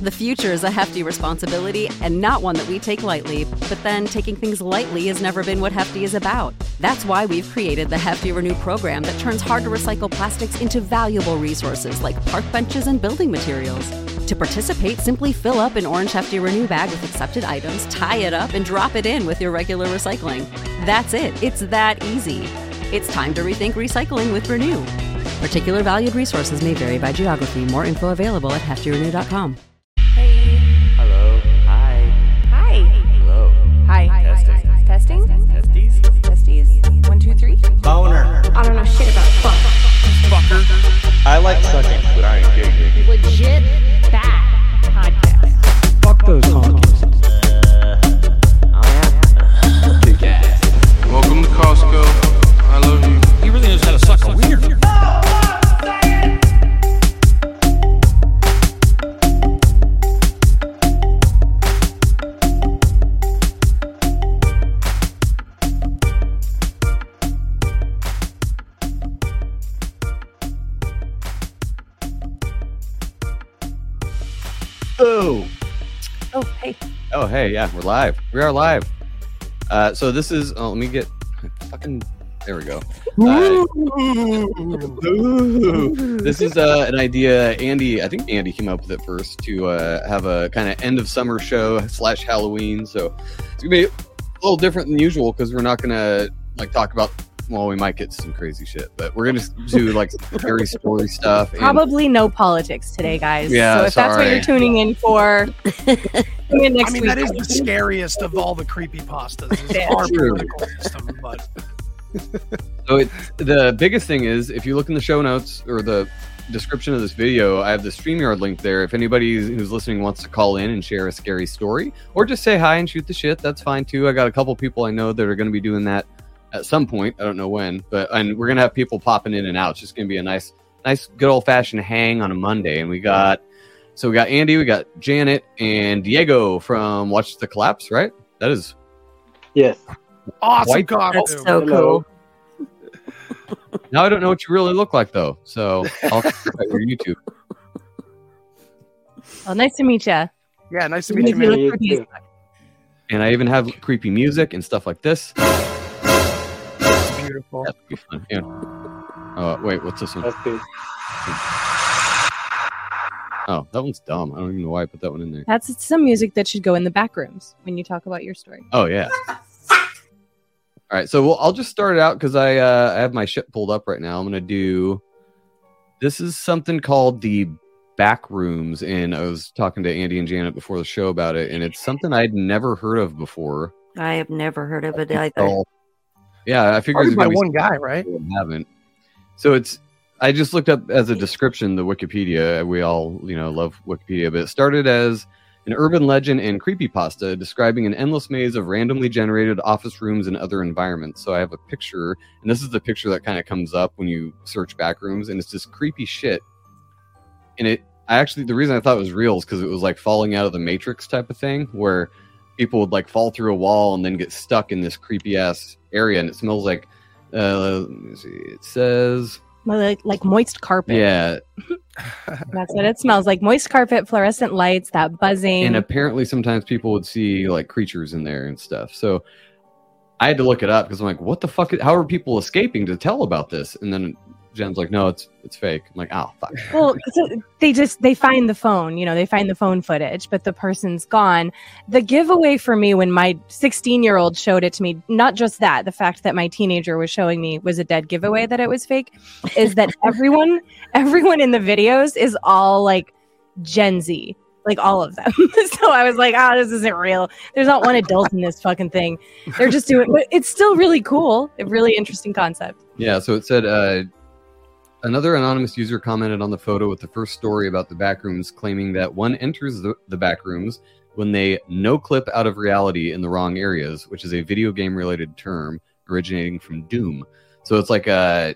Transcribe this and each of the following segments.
The future is a hefty responsibility and not one that we take lightly, but then taking things lightly has never been what Hefty is about. That's why we've created the Hefty Renew program that turns hard-to-recycle plastics into valuable resources like park benches and building materials. To participate, simply fill up an orange Hefty Renew bag with accepted items, tie it up, and drop it in with your regular recycling. That's it. It's that easy. It's time to rethink recycling with Renew. Particular valued resources may vary by geography. More info available at heftyrenew.com. Hey. Hello. Hi. Hi. Hello. Hi. Testing. Testing? Testies? Testies? 1, 2, 3? Boner. I don't know shit about fuck. Fucker. I like sucking, but I ain't gay. Legit bad podcast. Fuck those honkies. Kick ass. Welcome to Costco. I love you. He really knows how to suck a wiener. Oh. Oh, hey. Oh, hey, yeah, we're live. We are live. So this is, let me get fucking, there we go. This is an idea I think Andy came up with it first to have a kind of end of summer show / Halloween. So it's gonna be a little different than usual because we're not gonna like talk about, well, we might get some crazy shit, but we're gonna do like some scary story stuff. Probably no politics today, guys. Yeah, so if that's what you're tuning in for, tune in next week. That is the scariest of all the creepypastas. Is our political system, but So the biggest thing is, if you look in the show notes or the description of this video, I have the StreamYard link there. If anybody who's listening wants to call in and share a scary story or just say hi and shoot the shit, that's fine too. I got a couple people I know that are going to be doing that at some point. I don't know when, and we're going to have people popping in and out. It's just going to be a nice good old fashioned hang on a Monday. And we got Andy, we got Janet and Diego from Watch the Collapse, right? That is. Yes. awesome White- costume. That's so Hello. cool. Now I don't know what you really look like though. So I'll check out your YouTube. Well, nice to meet you. Yeah, nice to meet you, Maybe man. look for these- And I even have creepy music and stuff like this. That's beautiful. That'd be fun. Yeah. Oh, wait, what's this one? That's good. Oh, that one's dumb. I don't even know why I put that one in there. That's some music that should go in the back rooms when you talk about your story. Oh, yeah. All right, so I'll just start it out because I have my shit pulled up right now. I'm going to do... This is something called the Back Rooms, and I was talking to Andy and Janet before the show about it, and it's something I'd never heard of before. I have never heard of it either. So, yeah, I figured Started by there's one guy, right? people who haven't. So I just looked up as a description the Wikipedia. We all, love Wikipedia, but it started as an urban legend and creepypasta describing an endless maze of randomly generated office rooms and other environments. So I have a picture, and this is the picture that kind of comes up when you search Backrooms, and it's just creepy shit. And the reason I thought it was real is because it was like falling out of the Matrix type of thing, where people would like fall through a wall and then get stuck in this creepy ass area, and it smells like, let me see, it says... Like moist carpet. Yeah, That's what it smells like. Moist carpet, fluorescent lights, that buzzing. and apparently sometimes people would see like creatures in there and stuff. So I had to look it up because I'm like, what the fuck? How are people escaping to tell about this? And then Jen's like, no, it's fake. I'm like, oh, fuck. Well, so they find the phone, they find the phone footage, but the person's gone. The giveaway for me when my 16-year-old showed it to me, not just that, the fact that my teenager was showing me was a dead giveaway that it was fake, is that everyone in the videos is all like Gen Z, like all of them. So I was like, this isn't real. There's not one adult in this fucking thing. They're just doing, but it's still really cool. A really interesting concept. Yeah, so it said, another anonymous user commented on the photo with the first story about the Backrooms, claiming that one enters the Backrooms when they no-clip out of reality in the wrong areas, which is a video game-related term originating from Doom. So it's like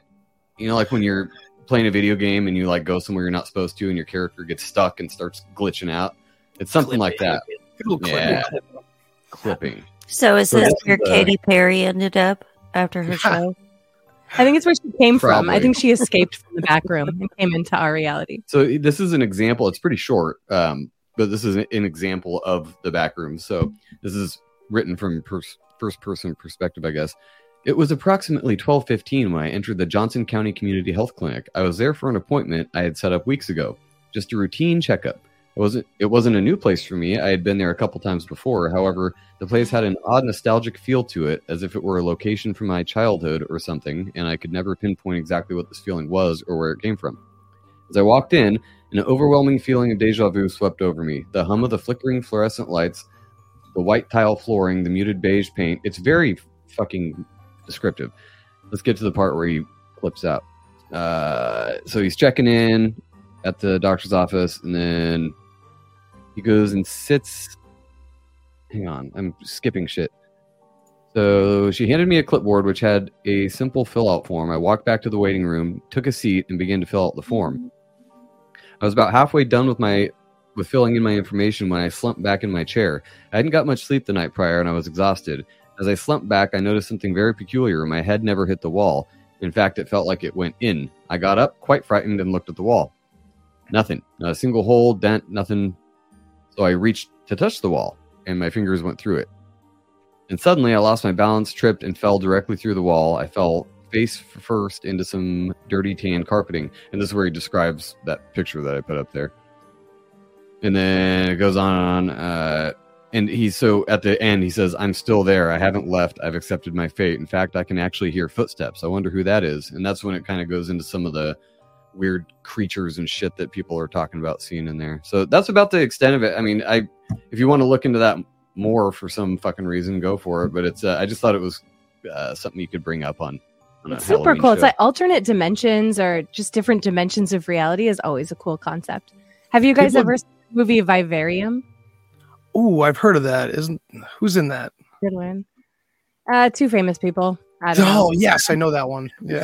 like when you're playing a video game and you like go somewhere you're not supposed to and your character gets stuck and starts glitching out. It's something like that. Yeah. Clipping. So is this where Katy Perry ended up after her show? I think it's where she came from. Probably. I think she escaped from the back room and came into our reality. So this is an example. It's pretty short. but this is an example of the back room. So this is written from first person perspective, I guess. It was approximately 12:15 when I entered the Johnson County Community Health Clinic. I was there for an appointment I had set up weeks ago, just a routine checkup. It wasn't a new place for me. I had been there a couple times before. However, the place had an odd nostalgic feel to it, as if it were a location from my childhood or something, and I could never pinpoint exactly what this feeling was or where it came from. As I walked in, an overwhelming feeling of deja vu swept over me. The hum of the flickering fluorescent lights, the white tile flooring, the muted beige paint. It's very fucking descriptive. Let's get to the part where he flips out. So he's checking in at the doctor's office, and then he goes and sits. Hang on, I'm skipping shit. So she handed me a clipboard which had a simple fill-out form. I walked back to the waiting room, took a seat, and began to fill out the form. I was about halfway done with filling in my information when I slumped back in my chair. I hadn't got much sleep the night prior, and I was exhausted. As I slumped back, I noticed something very peculiar. My head never hit the wall. In fact, it felt like it went in. I got up, quite frightened, and looked at the wall. Nothing. Not a single hole, dent, nothing. So I reached to touch the wall, and my fingers went through it. And suddenly, I lost my balance, tripped, and fell directly through the wall. I fell face first into some dirty tan carpeting. And this is where he describes that picture that I put up there. And then it goes on. And at the end, he says, "I'm still there. I haven't left. I've accepted my fate. In fact, I can actually hear footsteps. I wonder who that is." And that's when it kind of goes into some of the weird creatures and shit that people are talking about seeing in there. So that's about the extent of it. I mean, if you want to look into that more for some fucking reason, go for it. But it's I just thought it was something you could bring up on it's super Halloween cool. show. It's like alternate dimensions or just different dimensions of reality is always a cool concept. Have you guys ever seen the movie Vivarium? Ooh, I've heard of that. Who's in that? Good one. Two famous people. I don't know. Oh, yes, I know that one. Yeah.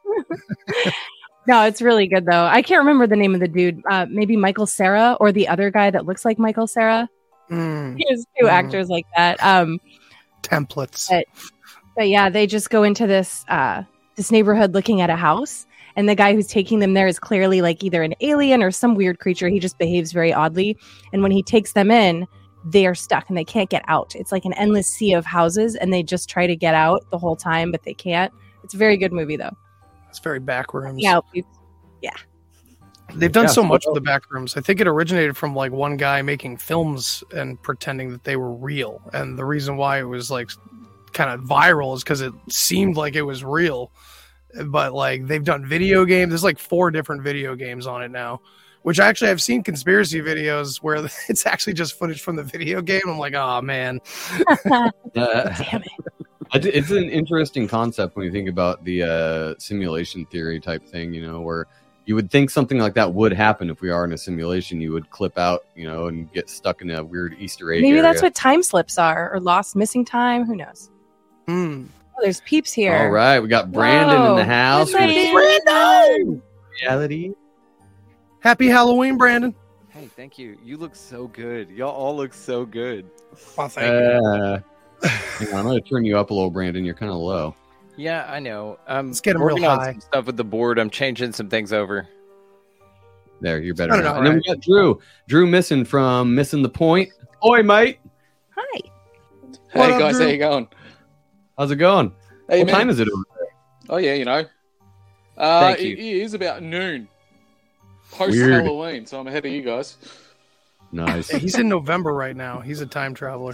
No, it's really good though. I can't remember the name of the dude. Maybe Michael Cera or the other guy that looks like Michael Cera. There's two actors like that. Templates. But yeah, they just go into this neighborhood looking at a house, and the guy who's taking them there is clearly like either an alien or some weird creature. He just behaves very oddly, and when he takes them in, they are stuck and they can't get out. It's like an endless sea of houses, and they just try to get out the whole time, but they can't. It's a very good movie though. It's very backrooms. Yeah. They've done so much with the backrooms. I think it originated from like one guy making films and pretending that they were real. And the reason why it was like kind of viral is because it seemed like it was real. But like they've done video games. There's like 4 different video games on it now, which actually I've seen conspiracy videos where it's actually just footage from the video game. I'm like, oh man. Damn it. It's an interesting concept when you think about the simulation theory type thing, where you would think something like that would happen if we are in a simulation. You would clip out, and get stuck in a weird Easter egg. Maybe area. that's what time slips are, or lost missing time. Who knows? Oh, there's peeps here. All right, we got Brandon in the house. Brandon! Reality. Happy Halloween, Brandon. Hey, thank you. You look so good. Y'all all look so good. Well, thank you. Hang on, I'm going to turn you up a little, Brandon. You're kind of low. Yeah, I know. Let's get him working real on high. some stuff with the board. I'm changing some things over. There, you're better No, now. no, And then we got Drew. Drew Missing from Missing the Point. Oi, mate. Hi. What Hey up, guys, Drew? how you going? How's it going? Hey, What man. time is it over there? Oh yeah, Thank you. It is about noon. Post Weird. Halloween, so I'm ahead of you guys. Nice. Yeah, he's in November right now. He's a time traveler.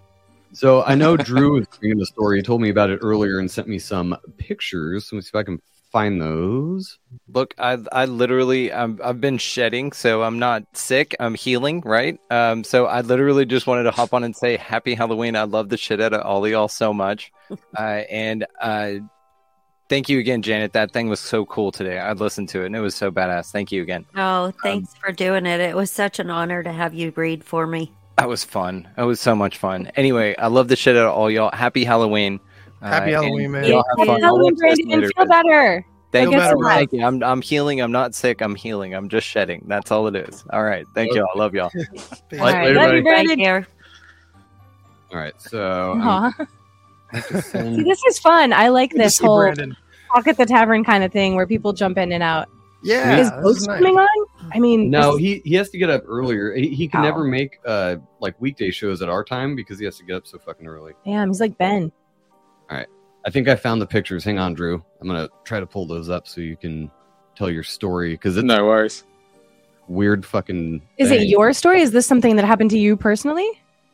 So I know Drew is bringing the story. He told me about it earlier and sent me some pictures. Let me see if I can find those. Look, I literally, I've been shedding, so I'm not sick. I'm healing, right? So I literally just wanted to hop on and say Happy Halloween. I love the shit out of all of y'all so much. And thank you again, Janet. That thing was so cool today. I listened to it, and it was so badass. Thank you again. Oh, thanks for doing it. It was such an honor to have you read for me. That was fun. It was so much fun. Anyway, I love the shit out of all y'all. Happy Halloween. Happy Halloween, and man. y'all have fun. I'll Halloween, watch this Brandon. later, Feel but better. Thank Feel you. better, Thank you. I'm healing. I'm not sick. I'm healing. I'm just shedding. That's all it is. All right. Thank y'all. I love y'all. All right. Later, Love buddy. you, Brandon. Right here. All right. So Aw. I have to See, send- this is fun. I like Good to this see whole Brandon. talk at the tavern kind of thing where people jump in and out. Yeah, Is this Ghost is nice. coming on? I mean, No, this- he has to get up earlier. He can How? never make like weekday shows at our time because he has to get up so fucking early. damn, he's like Ben. I think I found the pictures. Hang on, Drew. I'm gonna try to pull those up so you can tell your story because it's No worries. weird fucking. Is thing. it your story? Is this something that happened to you personally?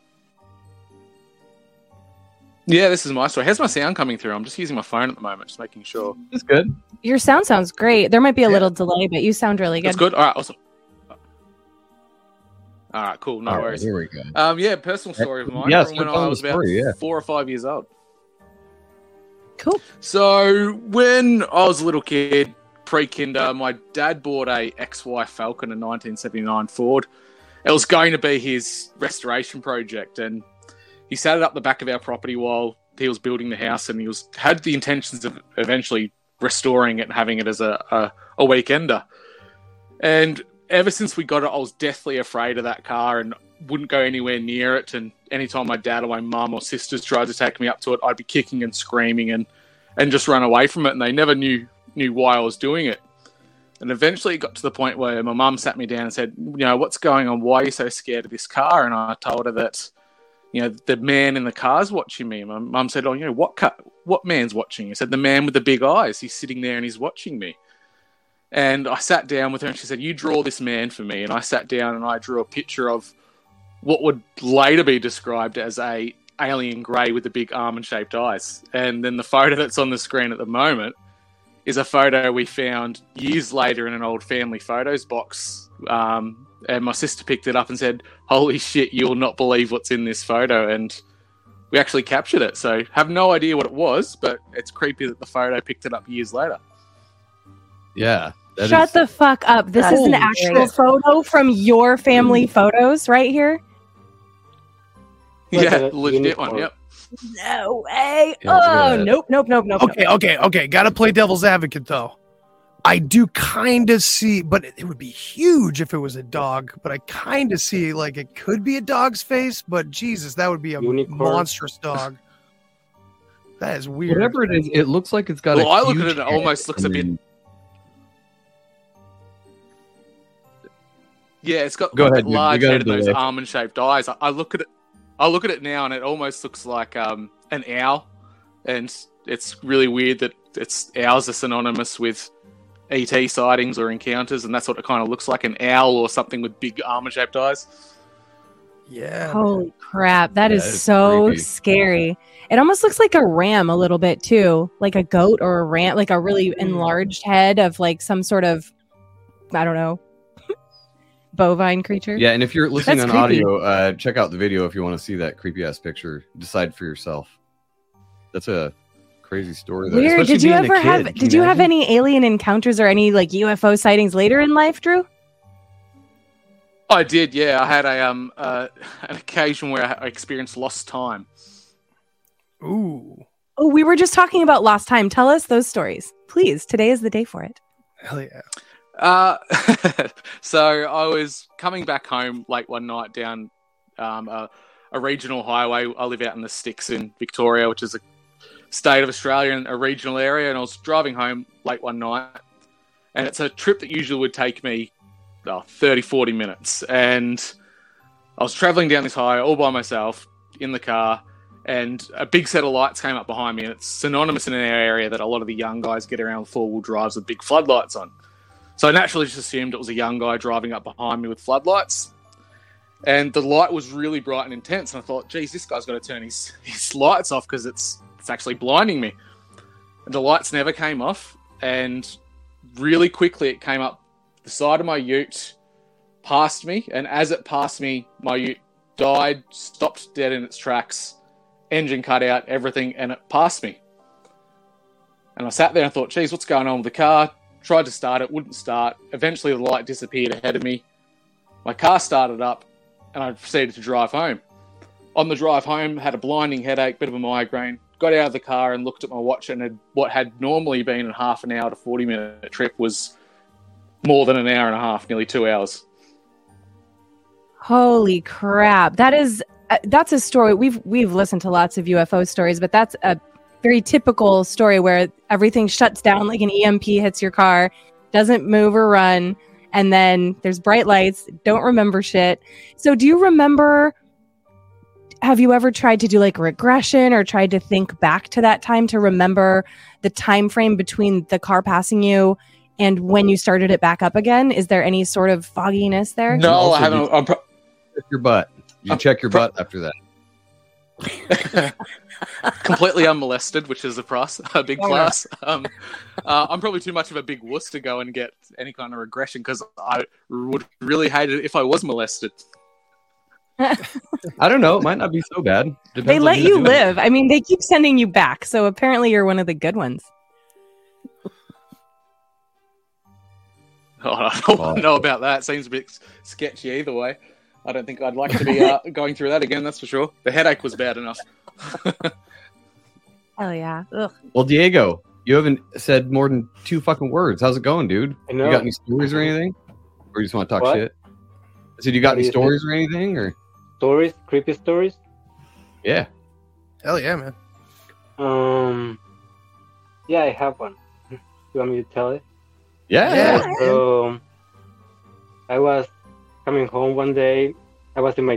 Yeah, this is my story. How's my sound coming through? I'm just using my phone at the moment, just making sure. It's good. Your sound sounds great. There might be a Yeah. little delay, but you sound really good. That's good. All right, awesome. All right, cool. No All right, worries. here we go. Yeah, personal story of mine Yeah, from when start I telling was the about story, yeah. 4 or 5 years old. Cool. So when I was a little kid, pre-kinder, my dad bought a XY Falcon, a 1979 Ford. It was going to be his restoration project, and he sat it up the back of our property while he was building the house, and had the intentions of eventually restoring it and having it as a weekender. And ever since we got it, I was deathly afraid of that car and wouldn't go anywhere near it. And anytime my dad or my mum or sisters tried to take me up to it, I'd be kicking and screaming and just run away from it. And they never knew why I was doing it. And eventually it got to the point where my mum sat me down and said, what's going on? Why are you so scared of this car? And I told her that, the man in the car's watching me. My mum said, what man's watching you? I said, the man with the big eyes. He's sitting there and he's watching me. And I sat down with her and she said, you draw this man for me. And I sat down and I drew a picture of what would later be described as a alien grey with the big almond-shaped eyes. And then the photo that's on the screen at the moment is a photo we found years later in an old family photos box. And my sister picked it up and said, holy shit, you'll not believe what's in this photo. And we actually captured it. So have no idea what it was, but it's creepy that the photo picked it up years later. Yeah. that Shut is- the fuck up. This is an Holy actual shit. photo from your family photos right here. Yeah, Like a legit unicorn. one, yep. No way. Yeah, look at Oh, that. nope. Okay. Gotta play devil's advocate though. I do kind of see, but it would be huge if it was a dog. But I kind of see like it could be a dog's face, but Jesus, that would be a Unicorn. monstrous dog. That is weird. Whatever it is, it looks like it's got. Well, a I look at huge it and it almost head looks a and bit- then- Yeah, it's got Go like ahead, that dude. large You got head and a those delay. almond-shaped eyes. I look at it now, and it almost looks like an owl, and it's really weird that owls are synonymous with ET sightings or encounters, and that's what it kind of looks like, an owl or something with big almond-shaped eyes. Yeah. Holy crap. That Yeah, is it's so creepy. scary. It almost looks like a ram a little bit too. Like a goat or a ram, like a really enlarged head of like some sort of, I don't know, bovine creature. Yeah, and if you're listening That's on creepy. audio, check out the video if you want to see that creepy ass picture. Decide for yourself. That's a crazy story. Though, Weird. especially Did you being a ever kid. have? Can Did you have imagine? any alien encounters or any like UFO sightings later in life, Drew? I did, yeah. I had an occasion where I experienced lost time. Ooh. Oh, we were just talking about lost time. Tell us those stories, please. Today is the day for it. Hell yeah. So I was coming back home late one night down a regional highway. I live out in the sticks in Victoria, which is a state of Australia and a regional area. And I was driving home late one night, and it's a trip that usually would take me 30, 40 minutes. And I was traveling down this highway all by myself in the car, and a big set of lights came up behind me. And it's synonymous in our area that a lot of the young guys get around with four-wheel drives with big floodlights on. So I naturally just assumed it was a young guy driving up behind me with floodlights. And the light was really bright and intense. And I thought, geez, this guy's got to turn his lights off because it's actually blinding me. And the lights never came off. And really quickly it came up the side of my ute, past me. And as it passed me, my ute died, stopped dead in its tracks, engine cut out, everything, and it passed me. And I sat there and thought, geez, what's going on with the car? Tried to start it, wouldn't start. Eventually the light disappeared ahead of me. My car started up and I proceeded to drive home. On the drive home, had a blinding headache, bit of a migraine, got out of the car and looked at my watch, and what had normally been a half an hour to 40-minute trip was more than an hour and a half, nearly 2 hours. Holy crap. That's a story. We've listened to lots of UFO stories, but that's a very typical story where everything shuts down like an EMP hits your car. doesn't move or run, and then there's bright lights, don't remember shit. So do you remember, have you ever tried to do like regression or tried to think back to that time to remember the time frame between the car passing you and when you started it back up again? Is there any sort of fogginess there? No, I haven't. Check your butt. You check your butt after that. Completely unmolested, which is a big Oh, plus. I'm probably too much of a big wuss to go and get any kind of regression because I would really hate it if I was molested. I don't know. It might not be so bad. Depends They on let who's you doing it. live. I mean, they keep sending you back. So apparently you're one of the good ones. Oh, I don't know about that. Seems a bit sketchy either way. I don't think I'd like to be going through that again, that's for sure. The headache was bad enough. Hell yeah. Ugh. Well, Diego, you haven't said more than 2 fucking words. How's it going, dude? I You know. got any stories or anything? Or you just want to talk What? shit? I said, you got What any do you stories or anything? Or Stories, creepy stories. yeah. Hell yeah, man. Yeah, I have one. You want me to tell it? Yeah. So I was coming home one day. I was in my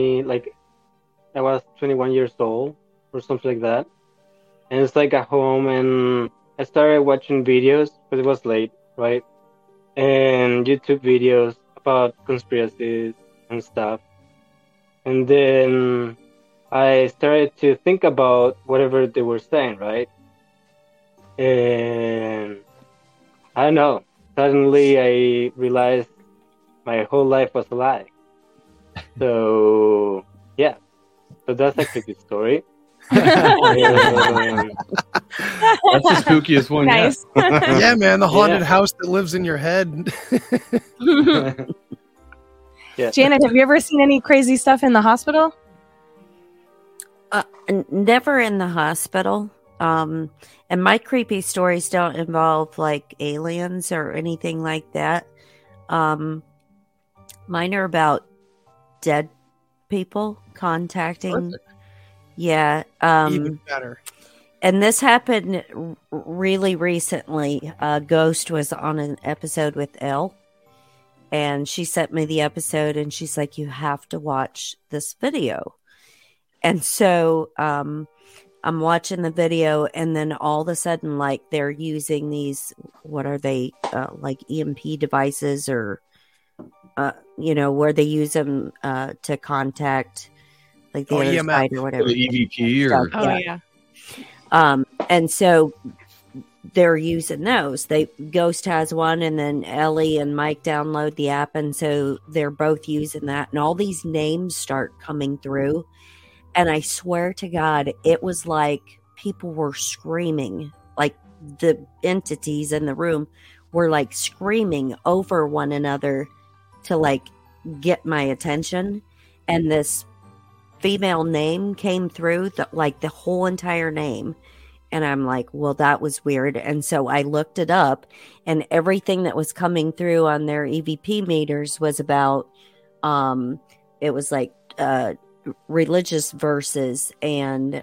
21 years old or something like that. And it's like at home, and I started watching videos, but it was late, right? And YouTube videos about conspiracies and stuff. And then I started to think about whatever they were saying, right? And I don't know. Suddenly I realized my whole life was a lie. So, yeah. So that's a creepy story. That's the spookiest one Nice. yet. Yeah, man, the haunted Yeah. house that lives in your head. Yeah. Janet, have you ever seen any crazy stuff in the hospital? Never in the hospital. And my creepy stories don't involve like aliens or anything like that. Mine are about dead people contacting. Perfect. Yeah. Even better. And this happened really recently. Ghost was on an episode with Elle, and she sent me the episode, and she's like, "You have to watch this video." And so I'm watching the video, and then all of a sudden, like, they're using these, what are they, like EMP devices, or where they use them to contact like the other EMF. side or whatever. The EVP or Yeah. And so they're using those. Ghost has one, and then Ellie and Mike download the app, and so they're both using that. And all these names start coming through, and I swear to God, it was like people were screaming, like the entities in the room were like screaming over one another to like get my attention. And this female name came through, the whole entire name. And I'm like, well, that was weird. And so I looked it up, and everything that was coming through on their EVP meters was about, it was like religious verses and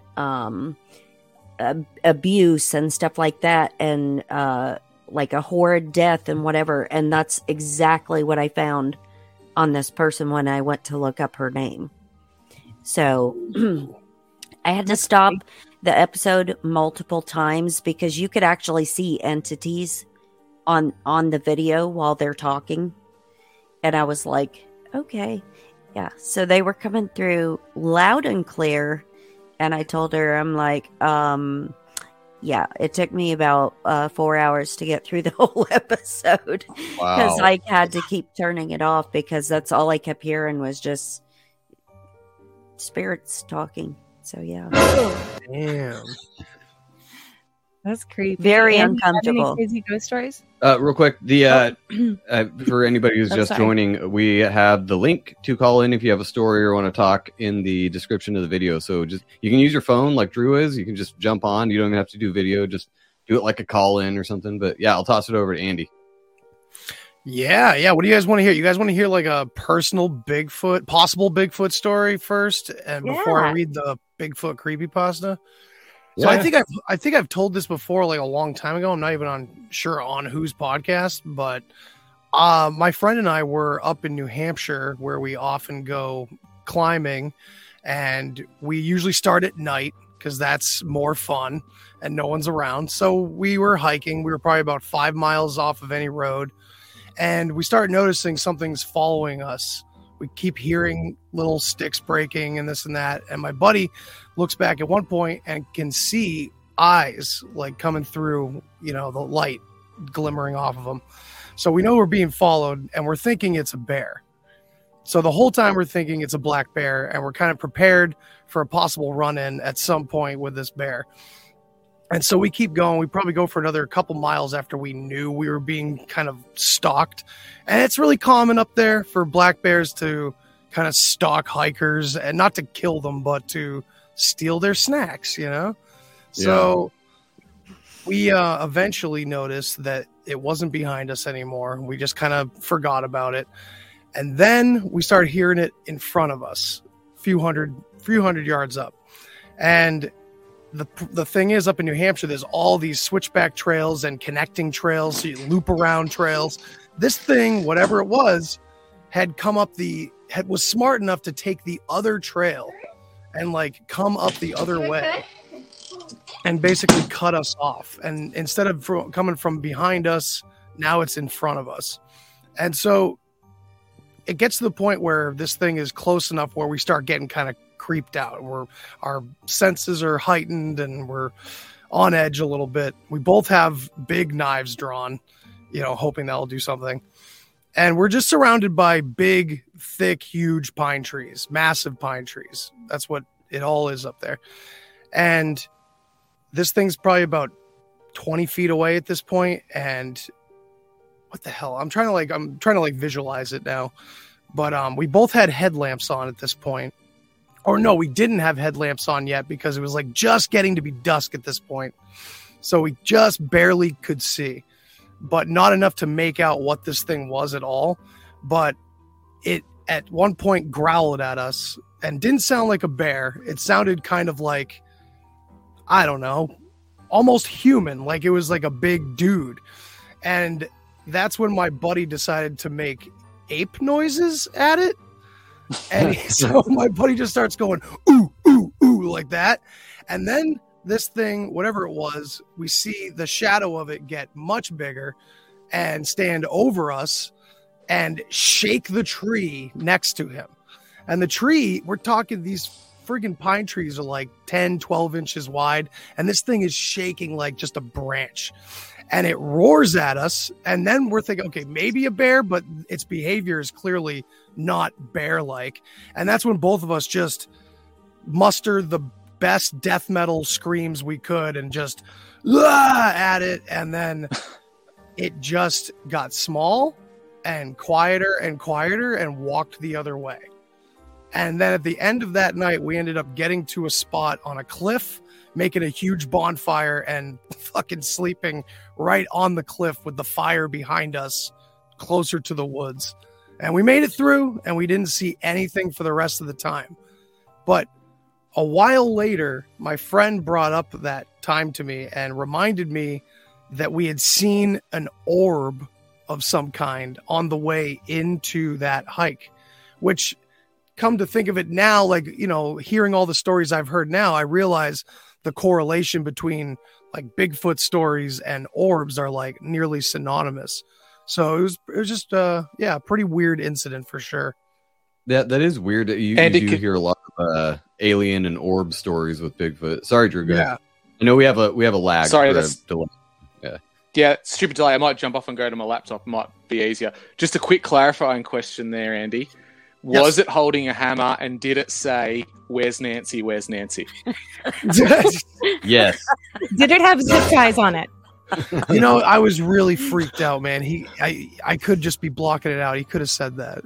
abuse and stuff like that. And like a horrid death and whatever. And that's exactly what I found on this person when I went to look up her name. So I had to stop the episode multiple times because you could actually see entities on the video while they're talking. And I was like, okay. Yeah. So they were coming through loud and clear. And I told her, I'm like, yeah, it took me about 4 hours to get through the whole episode because I had to keep turning it off because that's all I kept hearing was just spirits talking. So yeah, Damn. That's creepy. Very Andy, you have uncomfortable. Any crazy ghost stories? Real quick, the for anybody who's Oh, just sorry. joining, we have the link to call in if you have a story or want to talk in the description of the video. So just you can use your phone like Drew is. You can just jump on. You don't even have to do video. Just do it like a call in or something. But yeah, I'll toss it over to Andy. Yeah. What do you guys want to hear? You guys want to hear like a personal possible Bigfoot story first, and before I Yeah. read the Bigfoot creepypasta? So I think I've told this before, like a long time ago. I'm not even sure on whose podcast, but my friend and I were up in New Hampshire where we often go climbing, and we usually start at night because that's more fun and no one's around. So we were hiking. We were probably about 5 miles off of any road, and we started noticing something's following us. We keep hearing little sticks breaking and this and that. And my buddy looks back at one point and can see eyes like coming through, the light glimmering off of them. So we know we're being followed, and we're thinking it's a bear. So the whole time we're thinking it's a black bear, and we're kind of prepared for a possible run-in at some point with this bear. And so we keep going. We probably go for another couple miles after we knew we were being kind of stalked. And it's really common up there for black bears to kind of stalk hikers, and not to kill them, but to steal their snacks, So we eventually noticed that it wasn't behind us anymore. We just kind of forgot about it. And then we started hearing it in front of us, a few hundred yards up. And the thing is, up in New Hampshire, there's all these switchback trails and connecting trails, so you loop around trails. This thing, whatever it was, had come up was smart enough to take the other trail and like come up the other way and basically cut us off. And instead of coming from behind us, now it's in front of us. And so it gets to the point where this thing is close enough where we start getting kind of creeped out. Our senses are heightened and we're on edge a little bit. We both have big knives drawn, hoping that'll do something. And we're just surrounded by big, thick, huge pine trees, massive pine trees. That's what it all is up there. And this thing's probably about 20 feet away at this point. And what the hell? I'm trying to visualize it now. But we both had headlamps on at this point. Or no, we didn't have headlamps on yet because it was like just getting to be dusk at this point. So we just barely could see, but not enough to make out what this thing was at all. But it at one point growled at us and didn't sound like a bear. It sounded kind of like, I don't know, almost human, like it was like a big dude. And that's when my buddy decided to make ape noises at it. And so my buddy just starts going, ooh, ooh, ooh, like that. And then this thing, whatever it was, we see the shadow of it get much bigger and stand over us and shake the tree next to him. And the tree, we're talking, these friggin' pine trees are like 10, 12 inches wide. And this thing is shaking like just a branch. And it roars at us. And then we're thinking, okay, maybe a bear, but its behavior is clearly not bear-like. And that's when both of us just mustered the best death metal screams we could and just at it. And then it just got small and quieter and walked the other way. And then at the end of that night, we ended up getting to a spot on a cliff, making a huge bonfire and fucking sleeping right on the cliff with the fire behind us closer to the woods. And we made it through and we didn't see anything for the rest of the time. But a while later, my friend brought up that time to me and reminded me that we had seen an orb of some kind on the way into that hike, which, come to think of it now, like, hearing all the stories I've heard now, I realize the correlation between like Bigfoot stories and orbs are like nearly synonymous. So it was just a pretty weird incident for sure. That is weird. You do hear a lot of alien and orb stories with Bigfoot. Sorry, Drew. Go ahead. I know we have a lag. Sorry, that's delay. Yeah, stupid delay. I might jump off and go to my laptop. It might be easier. Just a quick clarifying question there, Andy. Was it holding a hammer, and did it say, "Where's Nancy? Where's Nancy"? Yes. Did it have zip ties on it? I was really freaked out, man. I could just be blocking it out. He could have said that.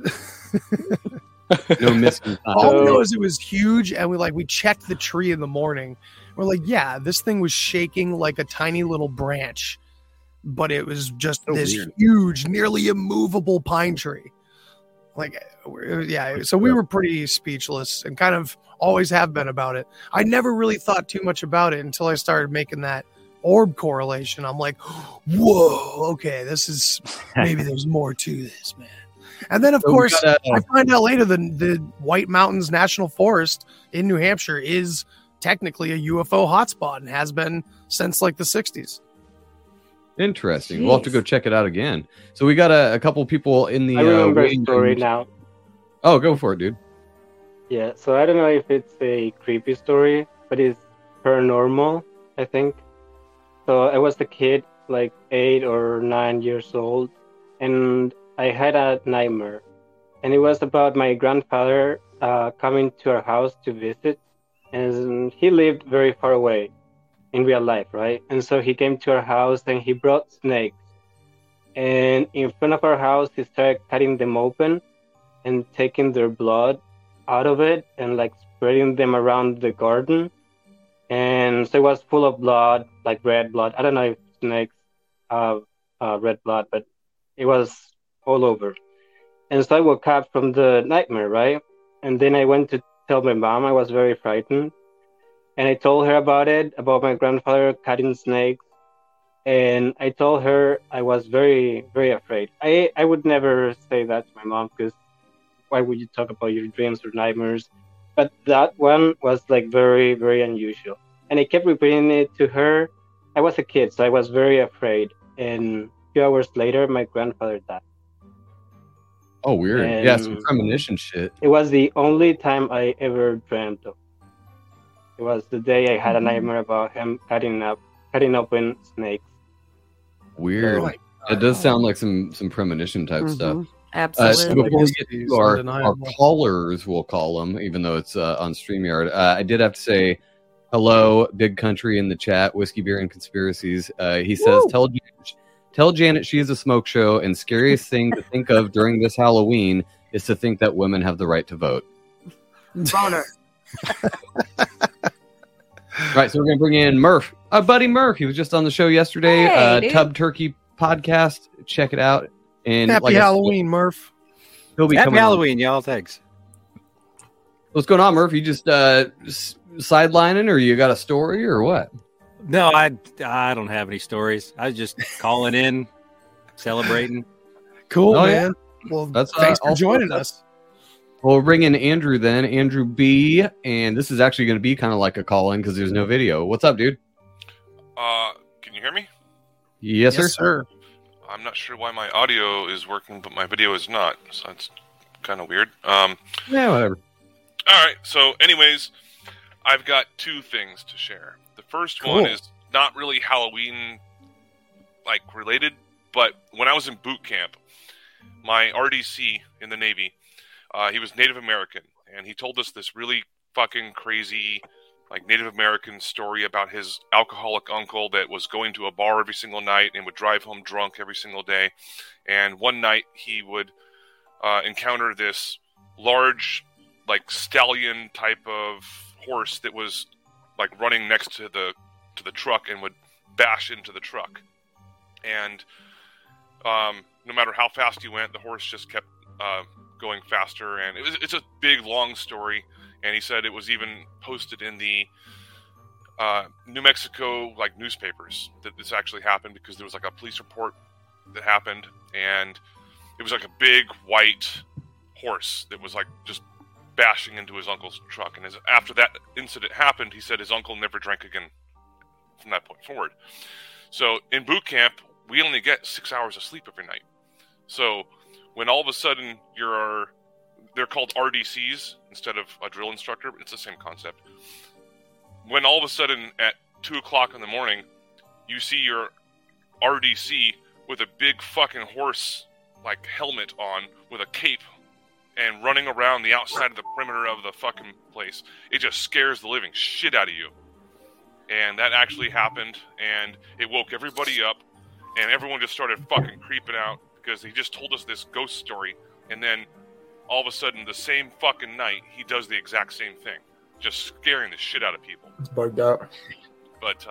No missing. All we know is it was huge, and we checked the tree in the morning. We're like, yeah, this thing was shaking like a tiny little branch, but it was just this huge, nearly immovable pine tree. So we were pretty speechless and kind of always have been about it. I never really thought too much about it until I started making that orb correlation. I'm like, whoa, okay, maybe there's more to this, man. And then, of course, I find out later the White Mountains National Forest in New Hampshire is technically a UFO hotspot and has been since like the 60s. Interesting. Jeez. We'll have to go check it out again. So we got a couple people in the. I remember a story now. Oh, go for it, dude. Yeah, so I don't know if it's a creepy story, but it's paranormal, I think. So I was a kid, like 8 or 9 years old, and I had a nightmare. And it was about my grandfather coming to our house to visit. And he lived very far away in real life, right? And so he came to our house and he brought snakes. And in front of our house, he started cutting them open and taking their blood out of it and like spreading them around the garden. And so it was full of blood, like red blood. I don't know if snakes have red blood, but it was all over. And so I woke up from the nightmare, right? And then I went to tell my mom. I was very frightened. And I told her about it, about my grandfather cutting snakes. And I told her I was very, very afraid. I would never say that to my mom because why would you talk about your dreams or nightmares? But that one was like very, very unusual. And I kept repeating it to her. I was a kid, so I was very afraid. And a few hours later, my grandfather died. Oh, weird. And yeah, some premonition shit. It was the only time I ever dreamt of. It was the day I had a nightmare about him cutting open snakes. Weird. It does sound like some premonition type stuff. Absolutely. So before we get to our callers, we'll call them, even though it's on StreamYard, I did have to say hello, Big Country in the chat, Whiskey, Beer, and Conspiracies. He says, tell Janet she is a smoke show, and scariest thing to think of during this Halloween is to think that women have the right to vote. Boner. All right, so we're going to bring in Murph. Buddy Murph. He was just on the show yesterday. Tub Turkey podcast. Check it out. And happy Halloween, Murph. He'll be happy Halloween, y'all. Thanks. What's going on, Murph? You just sidelining, or you got a story, or what? No, I don't have any stories. I was just calling in, celebrating. Cool, man. Yeah. Well, thanks for joining us. Well, we'll bring in Andrew then, Andrew B. And this is actually going to be kind of like a call-in because there's no video. What's up, dude? Can you hear me? Yes, sir. I'm not sure why my audio is working, but my video is not. So that's kind of weird. Yeah, whatever. All right. So, anyways, I've got 2 things to share. The first one is not really Halloween like related, but when I was in boot camp, my RDC in the Navy, he was Native American, and he told us this really fucking crazy like Native American story about his alcoholic uncle that was going to a bar every single night and would drive home drunk every single day. And one night he would encounter this large, like stallion type of horse that was like running next to the truck and would bash into the truck. And no matter how fast he went, the horse just kept going faster. And it's a big, long story. And he said it was even posted in the New Mexico like newspapers that this actually happened because there was like a police report that happened, and it was like a big white horse that was like just bashing into his uncle's truck. And after that incident happened, he said his uncle never drank again from that point forward. So in boot camp, we only get 6 hours of sleep every night. So when all of a sudden they're called RDCs instead of a drill instructor. It's the same concept. When all of a sudden at 2 o'clock in the morning, you see your RDC with a big fucking horse like helmet on with a cape and running around the outside of the perimeter of the fucking place, it just scares the living shit out of you. And that actually happened, and it woke everybody up, and everyone just started fucking creeping out because he just told us this ghost story, and then all of a sudden, the same fucking night, he does the exact same thing, just scaring the shit out of people. It's bugged out. But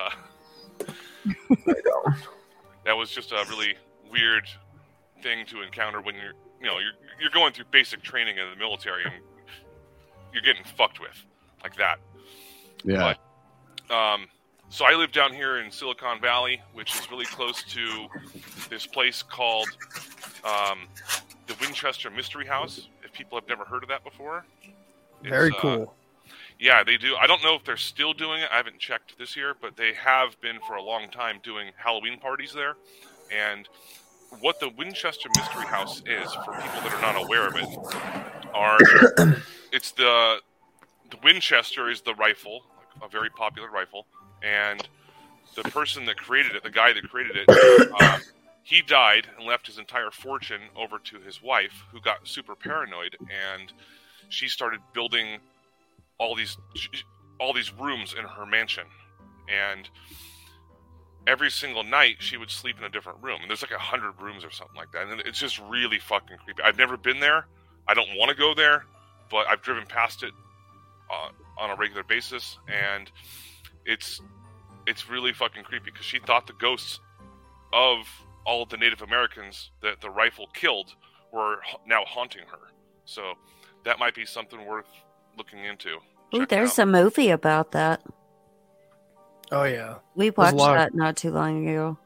that was just a really weird thing to encounter when you're going through basic training in the military and you're getting fucked with like that. Yeah. But, so I live down here in Silicon Valley, which is really close to this place called the Winchester Mystery House. If people have never heard of that before. Very cool. Yeah, they do. I don't know if they're still doing it. I haven't checked this year, but they have been for a long time doing Halloween parties there. And what the Winchester Mystery House is, for people that are not aware of it, it's the Winchester is the rifle, a very popular rifle, and the person that created it, the guy that created it, he died and left his entire fortune over to his wife, who got super paranoid, and she started building all these rooms in her mansion, and every single night she would sleep in a different room, and there's like 100 rooms or something like that, and it's just really fucking creepy. I've never been there. I don't want to go there, but I've driven past it on a regular basis, and it's really fucking creepy because she thought the ghosts of all of the Native Americans that the rifle killed were now haunting her. So that might be something worth looking into. Ooh, there's a movie about that. Oh yeah, We watched that not too long ago.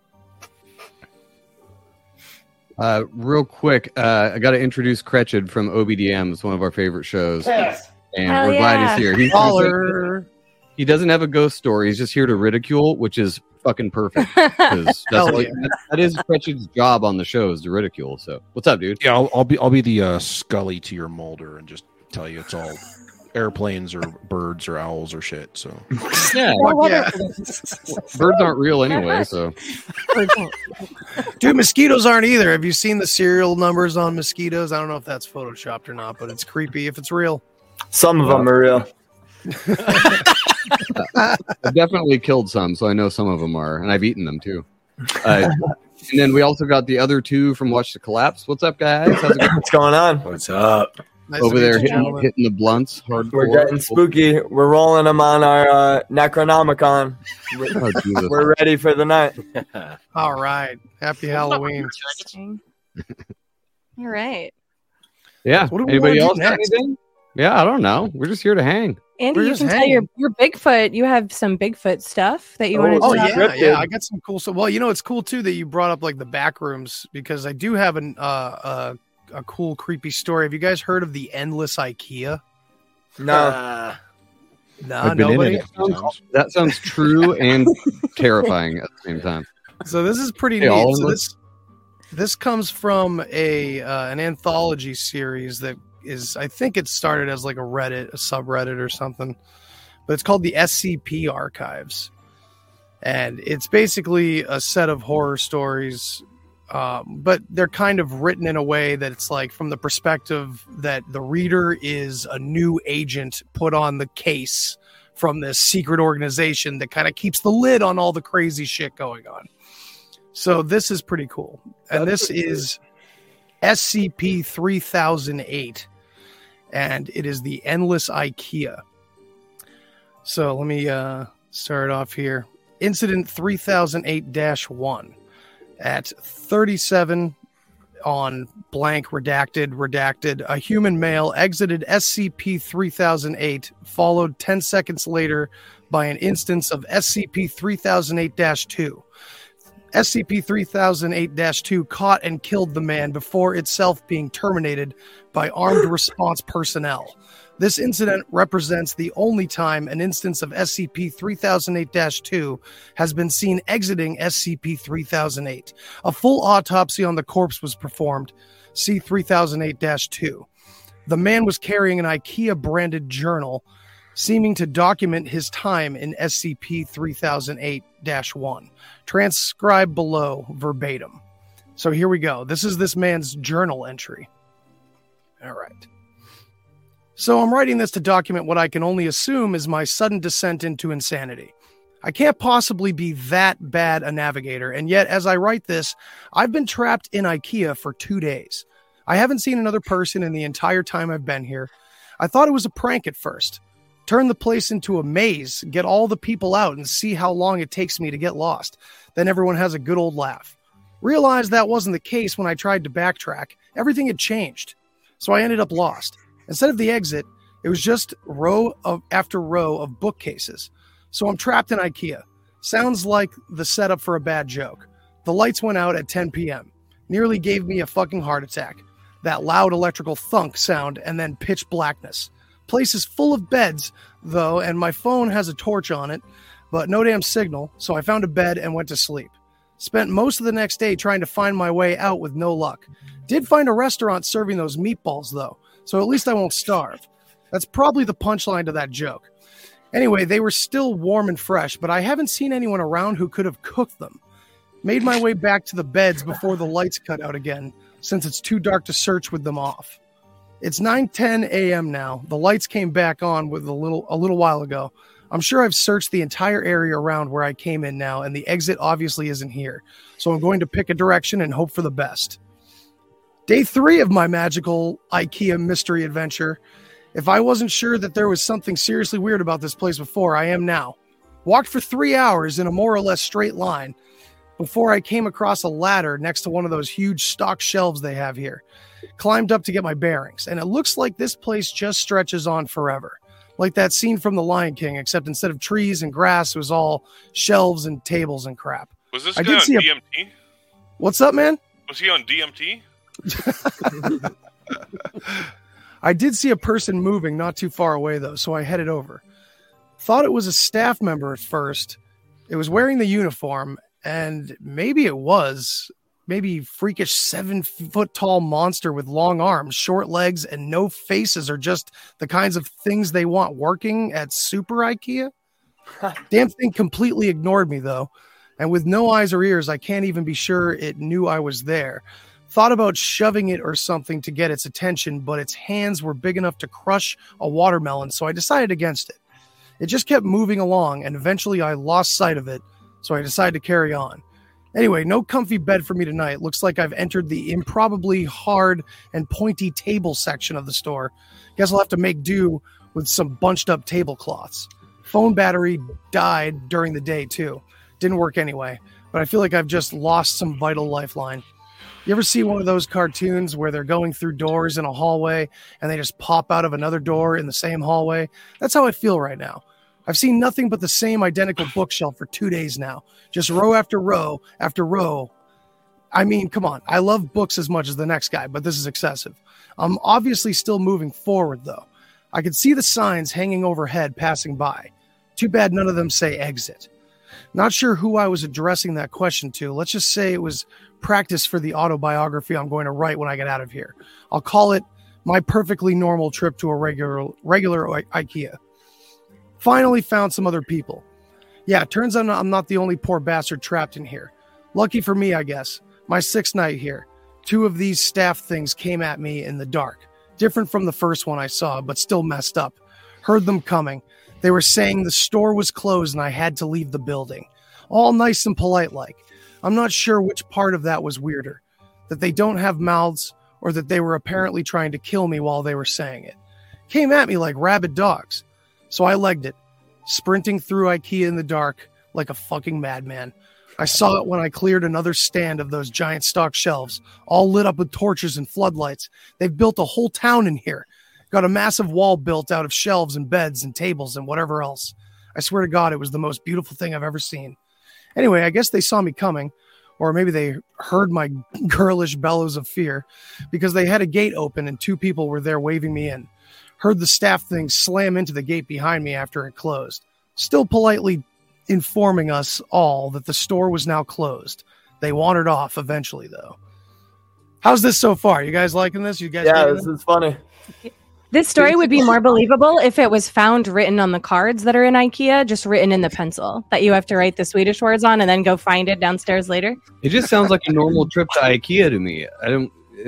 Real quick, I got to introduce Kretched from OBDM. It's one of our favorite shows. Yes. And Hell we're glad yeah. he's here. He doesn't have a ghost story. He's just here to ridicule, which is fucking perfect. 'Cause that is Kretched's job on the show, is to ridicule. So what's up, dude? Yeah, I'll be the Scully to your Mulder and just tell you it's all airplanes or birds or owls or shit. So Yeah. Birds aren't real anyway, so. Dude, mosquitoes aren't either. Have you seen the serial numbers on mosquitoes? I don't know if that's photoshopped or not, but it's creepy if it's real. Some of them are real. I've definitely killed some, so I know some of them are, and I've eaten them too. And then we also got the other two from Watch the Collapse. What's up, guys? How's it going? What's going on? What's up? Over there hitting the blunts hardcore. We're getting spooky. We're rolling them on our Necronomicon. Jesus. We're ready for the night. All right. Happy Halloween. All right. Yeah. What do we Anybody wanna else do got next? anything? Yeah, I don't know. We're just here to hang. Andy, We're you just can tell hanging. your Bigfoot. You have some Bigfoot stuff that you want to Oh talk yeah, I got some cool stuff. Well, it's cool too that you brought up like the back rooms, because I do have a cool creepy story. Have you guys heard of the Endless IKEA? No. No, I've been in nobody. it a few times. That sounds true and terrifying at the same time. So this is pretty Hey, all neat. So endless? this comes from an anthology series that is, I think it started as like a subreddit or something, but it's called the SCP Archives, and it's basically a set of horror stories, but they're kind of written in a way that it's like from the perspective that the reader is a new agent put on the case from this secret organization that kind of keeps the lid on all the crazy shit going on. So this is pretty cool. And this is SCP-3008. And it is the Endless IKEA. So let me start off here. Incident 3008-1 at 37 on blank redacted. A human male exited SCP-3008, followed 10 seconds later by an instance of SCP-3008-2. SCP-3008-2 caught and killed the man before itself being terminated by armed response personnel. This incident represents the only time an instance of SCP-3008-2 has been seen exiting SCP-3008. A full autopsy on the corpse was performed. See 3008-2. The man was carrying an IKEA-branded journal, seeming to document his time in SCP-3008-1. Transcribed below verbatim. So here we go. This is this man's journal entry. All right. So I'm writing this to document what I can only assume is my sudden descent into insanity. I can't possibly be that bad a navigator, and yet as I write this, I've been trapped in IKEA for 2 days. I haven't seen another person in the entire time I've been here. I thought it was a prank at first. Turn the place into a maze, get all the people out, and see how long it takes me to get lost. Then everyone has a good old laugh. Realized that wasn't the case when I tried to backtrack. Everything had changed. So I ended up lost. Instead of the exit, it was just row after row of bookcases. So I'm trapped in IKEA. Sounds like the setup for a bad joke. The lights went out at 10 p.m. Nearly gave me a fucking heart attack. That loud electrical thunk sound and then pitch blackness. Place is full of beds, though, and my phone has a torch on it, but no damn signal, so I found a bed and went to sleep. Spent most of the next day trying to find my way out with no luck. Did find a restaurant serving those meatballs, though, so at least I won't starve. That's probably the punchline to that joke. Anyway, they were still warm and fresh, but I haven't seen anyone around who could have cooked them. Made my way back to the beds before the lights cut out again, since it's too dark to search with them off. It's 9:10 a.m. now. The lights came back on with a little while ago. I'm sure I've searched the entire area around where I came in now, and the exit obviously isn't here. So I'm going to pick a direction and hope for the best. Day 3 of my magical IKEA mystery adventure. If I wasn't sure that there was something seriously weird about this place before, I am now. Walked for 3 hours in a more or less straight line before I came across a ladder next to one of those huge stock shelves they have here. Climbed up to get my bearings, and it looks like this place just stretches on forever. Like that scene from The Lion King, except instead of trees and grass, it was all shelves and tables and crap. Was this guy on DMT? What's up, man? Was he on DMT? I did see a person moving not too far away, though, so I headed over. Thought it was a staff member at first. It was wearing the uniform, and maybe it was. Maybe freakish 7-foot-tall monster with long arms, short legs, and no faces are just the kinds of things they want working at Super IKEA. Damn thing completely ignored me, though. And with no eyes or ears, I can't even be sure it knew I was there. Thought about shoving it or something to get its attention, but its hands were big enough to crush a watermelon, so I decided against it. It just kept moving along, and eventually I lost sight of it, so I decided to carry on. Anyway, no comfy bed for me tonight. Looks like I've entered the improbably hard and pointy table section of the store. Guess I'll have to make do with some bunched up tablecloths. Phone battery died during the day, too. Didn't work anyway, but I feel like I've just lost some vital lifeline. You ever see one of those cartoons where they're going through doors in a hallway and they just pop out of another door in the same hallway? That's how I feel right now. I've seen nothing but the same identical bookshelf for 2 days now. Just row after row after row. I mean, come on. I love books as much as the next guy, but this is excessive. I'm obviously still moving forward, though. I could see the signs hanging overhead passing by. Too bad none of them say exit. Not sure who I was addressing that question to. Let's just say it was practice for the autobiography I'm going to write when I get out of here. I'll call it My Perfectly Normal Trip to a Regular IKEA. Finally found some other people. Yeah, turns out I'm not the only poor bastard trapped in here. Lucky for me, I guess. My 6th night here. 2 of these staff things came at me in the dark. Different from the first one I saw, but still messed up. Heard them coming. They were saying the store was closed and I had to leave the building. All nice and polite like. I'm not sure which part of that was weirder. That they don't have mouths, or that they were apparently trying to kill me while they were saying it. Came at me like rabid dogs. So I legged it, sprinting through IKEA in the dark like a fucking madman. I saw it when I cleared another stand of those giant stock shelves, all lit up with torches and floodlights. They've built a whole town in here. Got a massive wall built out of shelves and beds and tables and whatever else. I swear to God, it was the most beautiful thing I've ever seen. Anyway, I guess they saw me coming, or maybe they heard my girlish bellows of fear, because they had a gate open and 2 people were there waving me in. Heard the staff thing slam into the gate behind me after it closed. Still politely informing us all that the store was now closed. They wandered off eventually, though. How's this so far? You guys liking this? You guys? Yeah, this is funny. This story would be more believable if it was found written on the cards that are in IKEA, just written in the pencil that you have to write the Swedish words on and then go find it downstairs later. It just sounds like a normal trip to IKEA to me. I've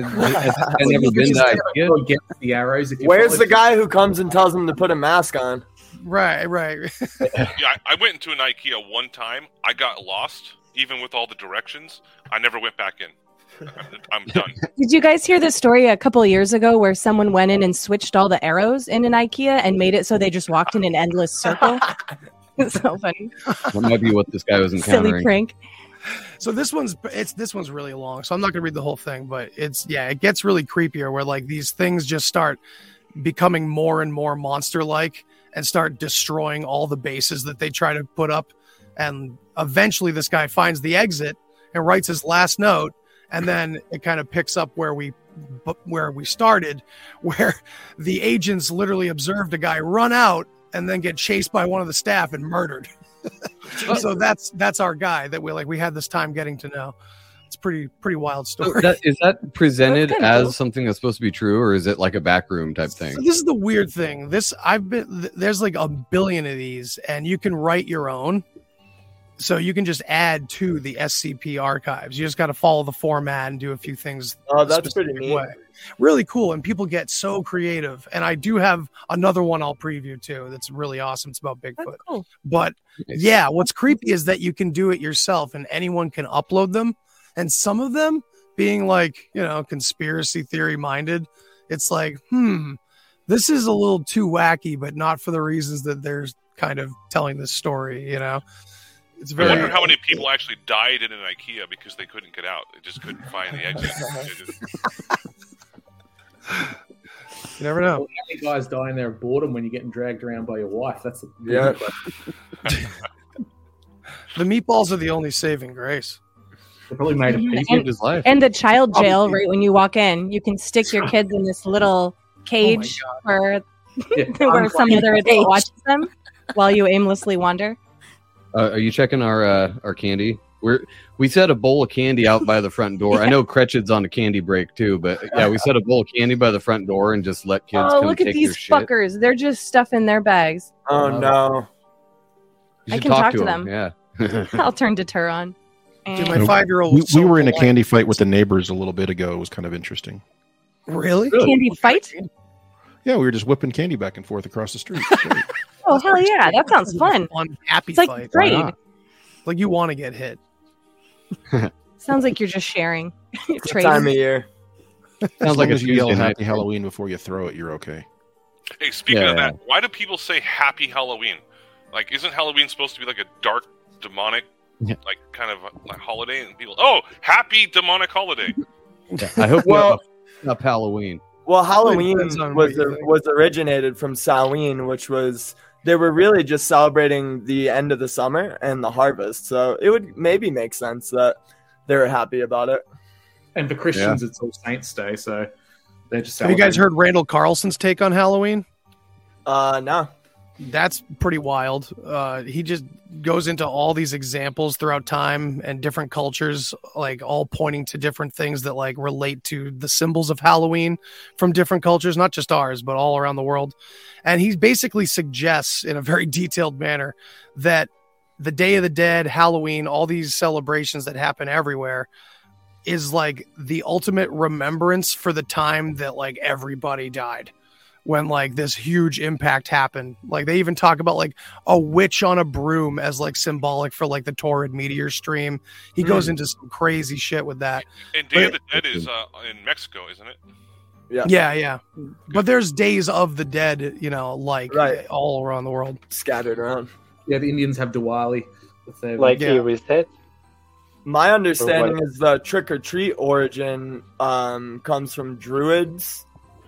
never been to IKEA. Get the arrows. Where's the guy who comes and tells him to put a mask on? Right. Yeah, I went into an IKEA one time. I got lost, even with all the directions. I never went back in. I'm done. Did you guys hear this story a couple of years ago where someone went in and switched all the arrows in an IKEA and made it so they just walked in an endless circle? It's so funny. That might be what this guy was encountering. Silly prank. So this one's really long, so I'm not gonna read the whole thing, but it gets really creepier where like these things just start becoming more and more monster-like and start destroying all the bases that they try to put up, and eventually this guy finds the exit and writes his last note, and then it kind of picks up where we started, where the agents literally observed a guy run out and then get chased by one of the staff and murdered. So that's our guy that we had this time getting to know. It's pretty wild story. Is that presented as something that's supposed to be true, or is it like a backroom type thing? So this is the weird thing. There's like a billion of these, and you can write your own. So you can just add to the SCP archives. You just got to follow the format and do a few things. Oh, that's pretty neat. Really cool, and people get so creative. And I do have another one I'll preview too. That's really awesome. It's about Bigfoot. Cool. But yeah, what's creepy is that you can do it yourself, and anyone can upload them. And some of them being like, conspiracy theory minded, it's like, this is a little too wacky, but not for the reasons that they're kind of telling this story. It's very. I wonder how many people actually died in an IKEA because they couldn't get out. They just couldn't find the exit. You never know. How many guys die in there of boredom when you're getting dragged around by your wife? That's Yeah. The meatballs are the only saving grace. They probably made a piece of his life. And the child jail, right when you walk in, you can stick your kids in this little cage where some other adult watches them while you aimlessly wander. Are you checking our candy? We set a bowl of candy out by the front door. I know Cretched's on a candy break too, but yeah, we set a bowl of candy by the front door and just let kids come look take at these their shit. fuckers. They're just stuffing their bags. Oh no. You I should can talk to them. Yeah. I'll turn to Turon. Dude, my 5-year-old We were in a candy fight with the neighbors a little bit ago. It was kind of interesting. Really? Candy fight? Yeah, we were just whipping candy back and forth across the street. Oh, hell yeah. That sounds fun. Happy It's like fight. trade. Like you want to get hit. Sounds like you're just sharing. Trading. Time of year. Sounds like a as you yell Tuesday night. Happy Halloween before you throw it, you're okay. Hey, speaking of Yeah. that, why do people say Happy Halloween? Like, isn't Halloween supposed to be like a dark, demonic, like kind of like holiday? And people, Happy Demonic Holiday. Yeah, I hope up Halloween. Well, Halloween Depends on what you think. was originated from Samhain, which was they were really just celebrating the end of the summer and the harvest. So it would maybe make sense that they were happy about it. And for Christians, it's All Saints Day, so they're just. Have you guys heard Randall Carlson's take on Halloween? No. That's pretty wild. He just goes into all these examples throughout time and different cultures, like all pointing to different things that like relate to the symbols of Halloween from different cultures, not just ours, but all around the world. And he basically suggests in a very detailed manner that the Day of the Dead, Halloween, all these celebrations that happen everywhere is like the ultimate remembrance for the time that like everybody died. When like this huge impact happened. Like they even talk about like a witch on a broom as like symbolic for like the torrid meteor stream. He goes into some crazy shit with that. And Day of the Dead is in Mexico, isn't it? Yeah. But there's Days of the Dead, all around the world. Scattered around. Yeah, the Indians have Diwali. With their, reset. My understanding is the trick or treat origin comes from Druids.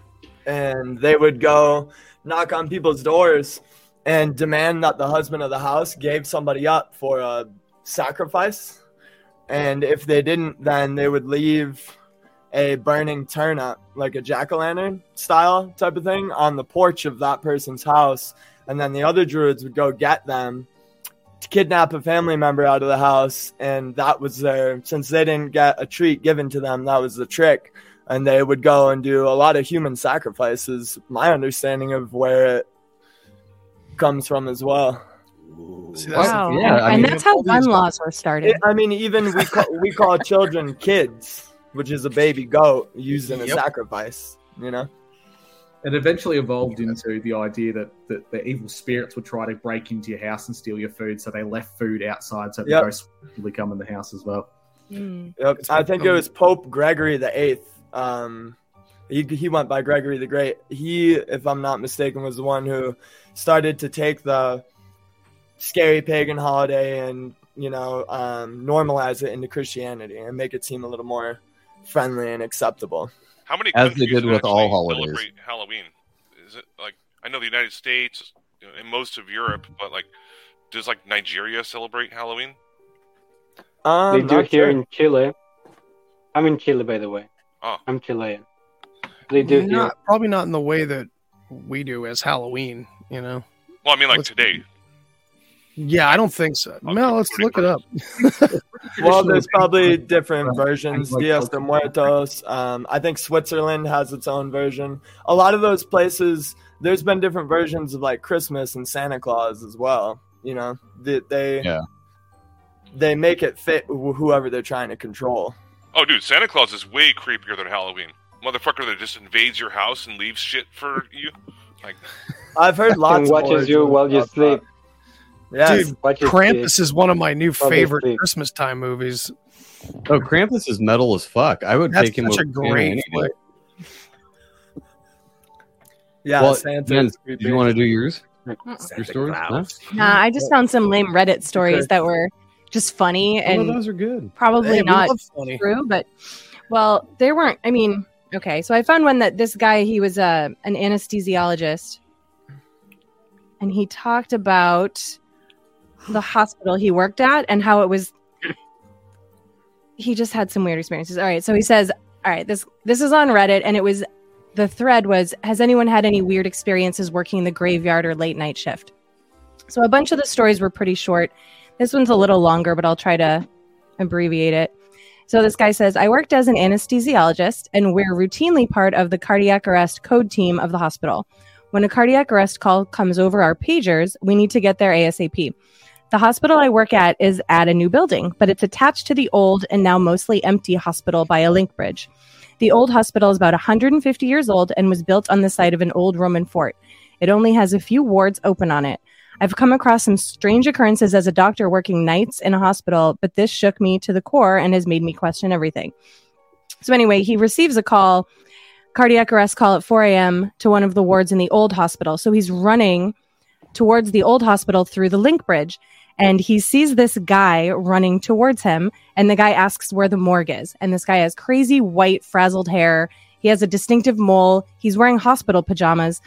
And they would go knock on people's doors and demand that the husband of the house gave somebody up for a sacrifice. And if they didn't, then they would leave a burning turnip, like a jack-o'-lantern style type of thing, on the porch of that person's house. And then the other druids would go get them to kidnap a family member out of the house. And that was since they didn't get a treat given to them, that was the trick. And they would go and do a lot of human sacrifices. My understanding of where it comes from as well. Wow. Yeah, and that's how gun laws were started. Even we call children kids, which is a baby goat used in a sacrifice, It eventually evolved into the idea that the evil spirits would try to break into your house and steal your food, so they left food outside so the ghosts would come in the house as well. Yep. I think it was Pope Gregory the Eighth. He went by Gregory the Great. He, if I'm not mistaken, was the one who started to take the scary pagan holiday and normalize it into Christianity and make it seem a little more friendly and acceptable. How many As countries they did with all actually holidays. celebrate Halloween? Is it like, I know the United States and most of Europe, but like, does like Nigeria celebrate Halloween? They do here in Chile. I'm in Chile, by the way. Oh. I'm Chilean. They do here. Probably not in the way that we do as Halloween, you know. Well, I mean, like today. Yeah, I don't think so. No, let's look it up. Well, there's probably different versions. Dias de Muertos. I think Switzerland has its own version. A lot of those places, there's been different versions of like Christmas and Santa Claus as well. You know, they make it fit whoever they're trying to control. Oh, dude, Santa Claus is way creepier than Halloween. Motherfucker that just invades your house and leaves shit for you. Like, I've heard lots. And watches you while you sleep. Yeah, dude, Krampus is one of my new favorite Christmas time movies. Oh, Krampus is metal as fuck. I would That's take him such with a great flick. Yeah, well, Santa. Jen, do you want to do yours? Your stories? No? Nah, I just found some lame Reddit stories that were just funny and those are good. Probably Hey, we not love funny. true, but well, they weren't. I mean, okay, so I found one that this guy, he was an anesthesiologist, and he talked about the hospital he worked at and how it was. He just had some weird experiences. All right, so he says, all right, this is on Reddit, and it was, the thread was, has anyone had any weird experiences working the graveyard or late night shift? So a bunch of the stories were pretty short. This one's a little longer, but I'll try to abbreviate it. So this guy says, I worked as an anesthesiologist, and we're routinely part of the cardiac arrest code team of the hospital. When a cardiac arrest call comes over our pagers, we need to get there ASAP. The hospital I work at is at a new building, but it's attached to the old and now mostly empty hospital by a link bridge. The old hospital is about 150 years old and was built on the site of an old Roman fort. It only has a few wards open on it. I've come across some strange occurrences as a doctor working nights in a hospital, but this shook me to the core and has made me question everything. So anyway, he receives a call, cardiac arrest call at 4 a.m. to one of the wards in the old hospital. So he's running towards the old hospital through the link bridge, and he sees this guy running towards him, and the guy asks where the morgue is. And this guy has crazy white frazzled hair. He has a distinctive mole. He's wearing hospital pajamas.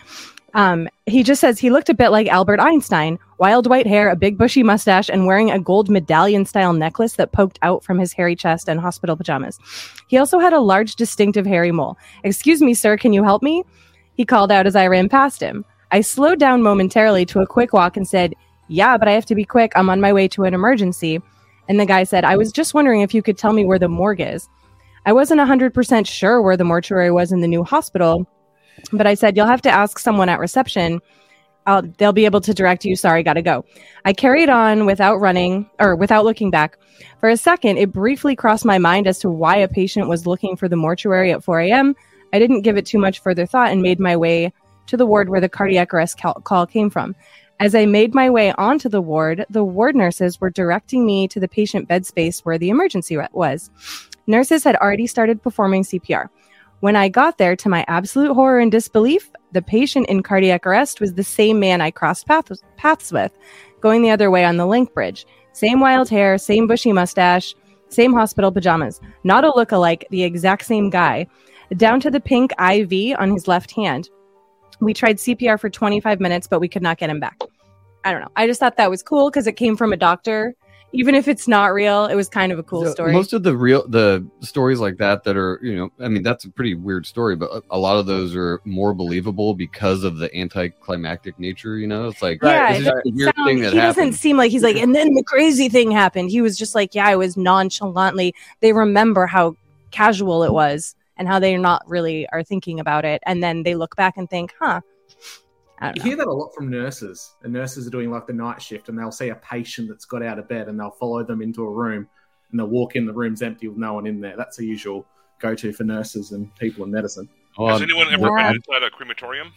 He just says he looked a bit like Albert Einstein, wild white hair, a big bushy mustache, and wearing a gold medallion style necklace that poked out from his hairy chest and hospital pajamas. He also had a large distinctive hairy mole. Excuse me, sir, can you help me? He called out as I ran past him. I slowed down momentarily to a quick walk and said, yeah, but I have to be quick. I'm on my way to an emergency. And the guy said, I was just wondering if you could tell me where the morgue is. I wasn't 100% sure where the mortuary was in the new hospital, but I said, you'll have to ask someone at reception. They'll be able to direct you. Sorry, gotta go. I carried on without looking back. For a second, it briefly crossed my mind as to why a patient was looking for the mortuary at 4 a.m. I didn't give it too much further thought and made my way to the ward where the cardiac arrest call came from. As I made my way onto the ward nurses were directing me to the patient bed space where the emergency was. Nurses had already started performing CPR. When I got there, to my absolute horror and disbelief, the patient in cardiac arrest was the same man I crossed paths with, going the other way on the link bridge. Same wild hair, same bushy mustache, same hospital pajamas. Not a look-alike, the exact same guy. Down to the pink IV on his left hand. We tried CPR for 25 minutes, but we could not get him back. I don't know. I just thought that was cool because it came from a doctor. Even if it's not real, it was kind of a cool story. Most of the stories like that are, I mean, that's a pretty weird story, but a lot of those are more believable because of the anticlimactic nature. It's like, yeah, it's just a weird thing that he happened. doesn't seem like he's like, and then the crazy thing happened. He was just like, yeah, it was nonchalantly. They remember how casual it was and how they not really are thinking about it, and then they look back and think, huh. You hear that a lot from nurses, and nurses are doing like the night shift, and they'll see a patient that's got out of bed, and they'll follow them into a room, and they'll walk in, the room's empty with no one in there. That's the usual go-to for nurses and people in medicine. Has anyone ever been inside a crematorium?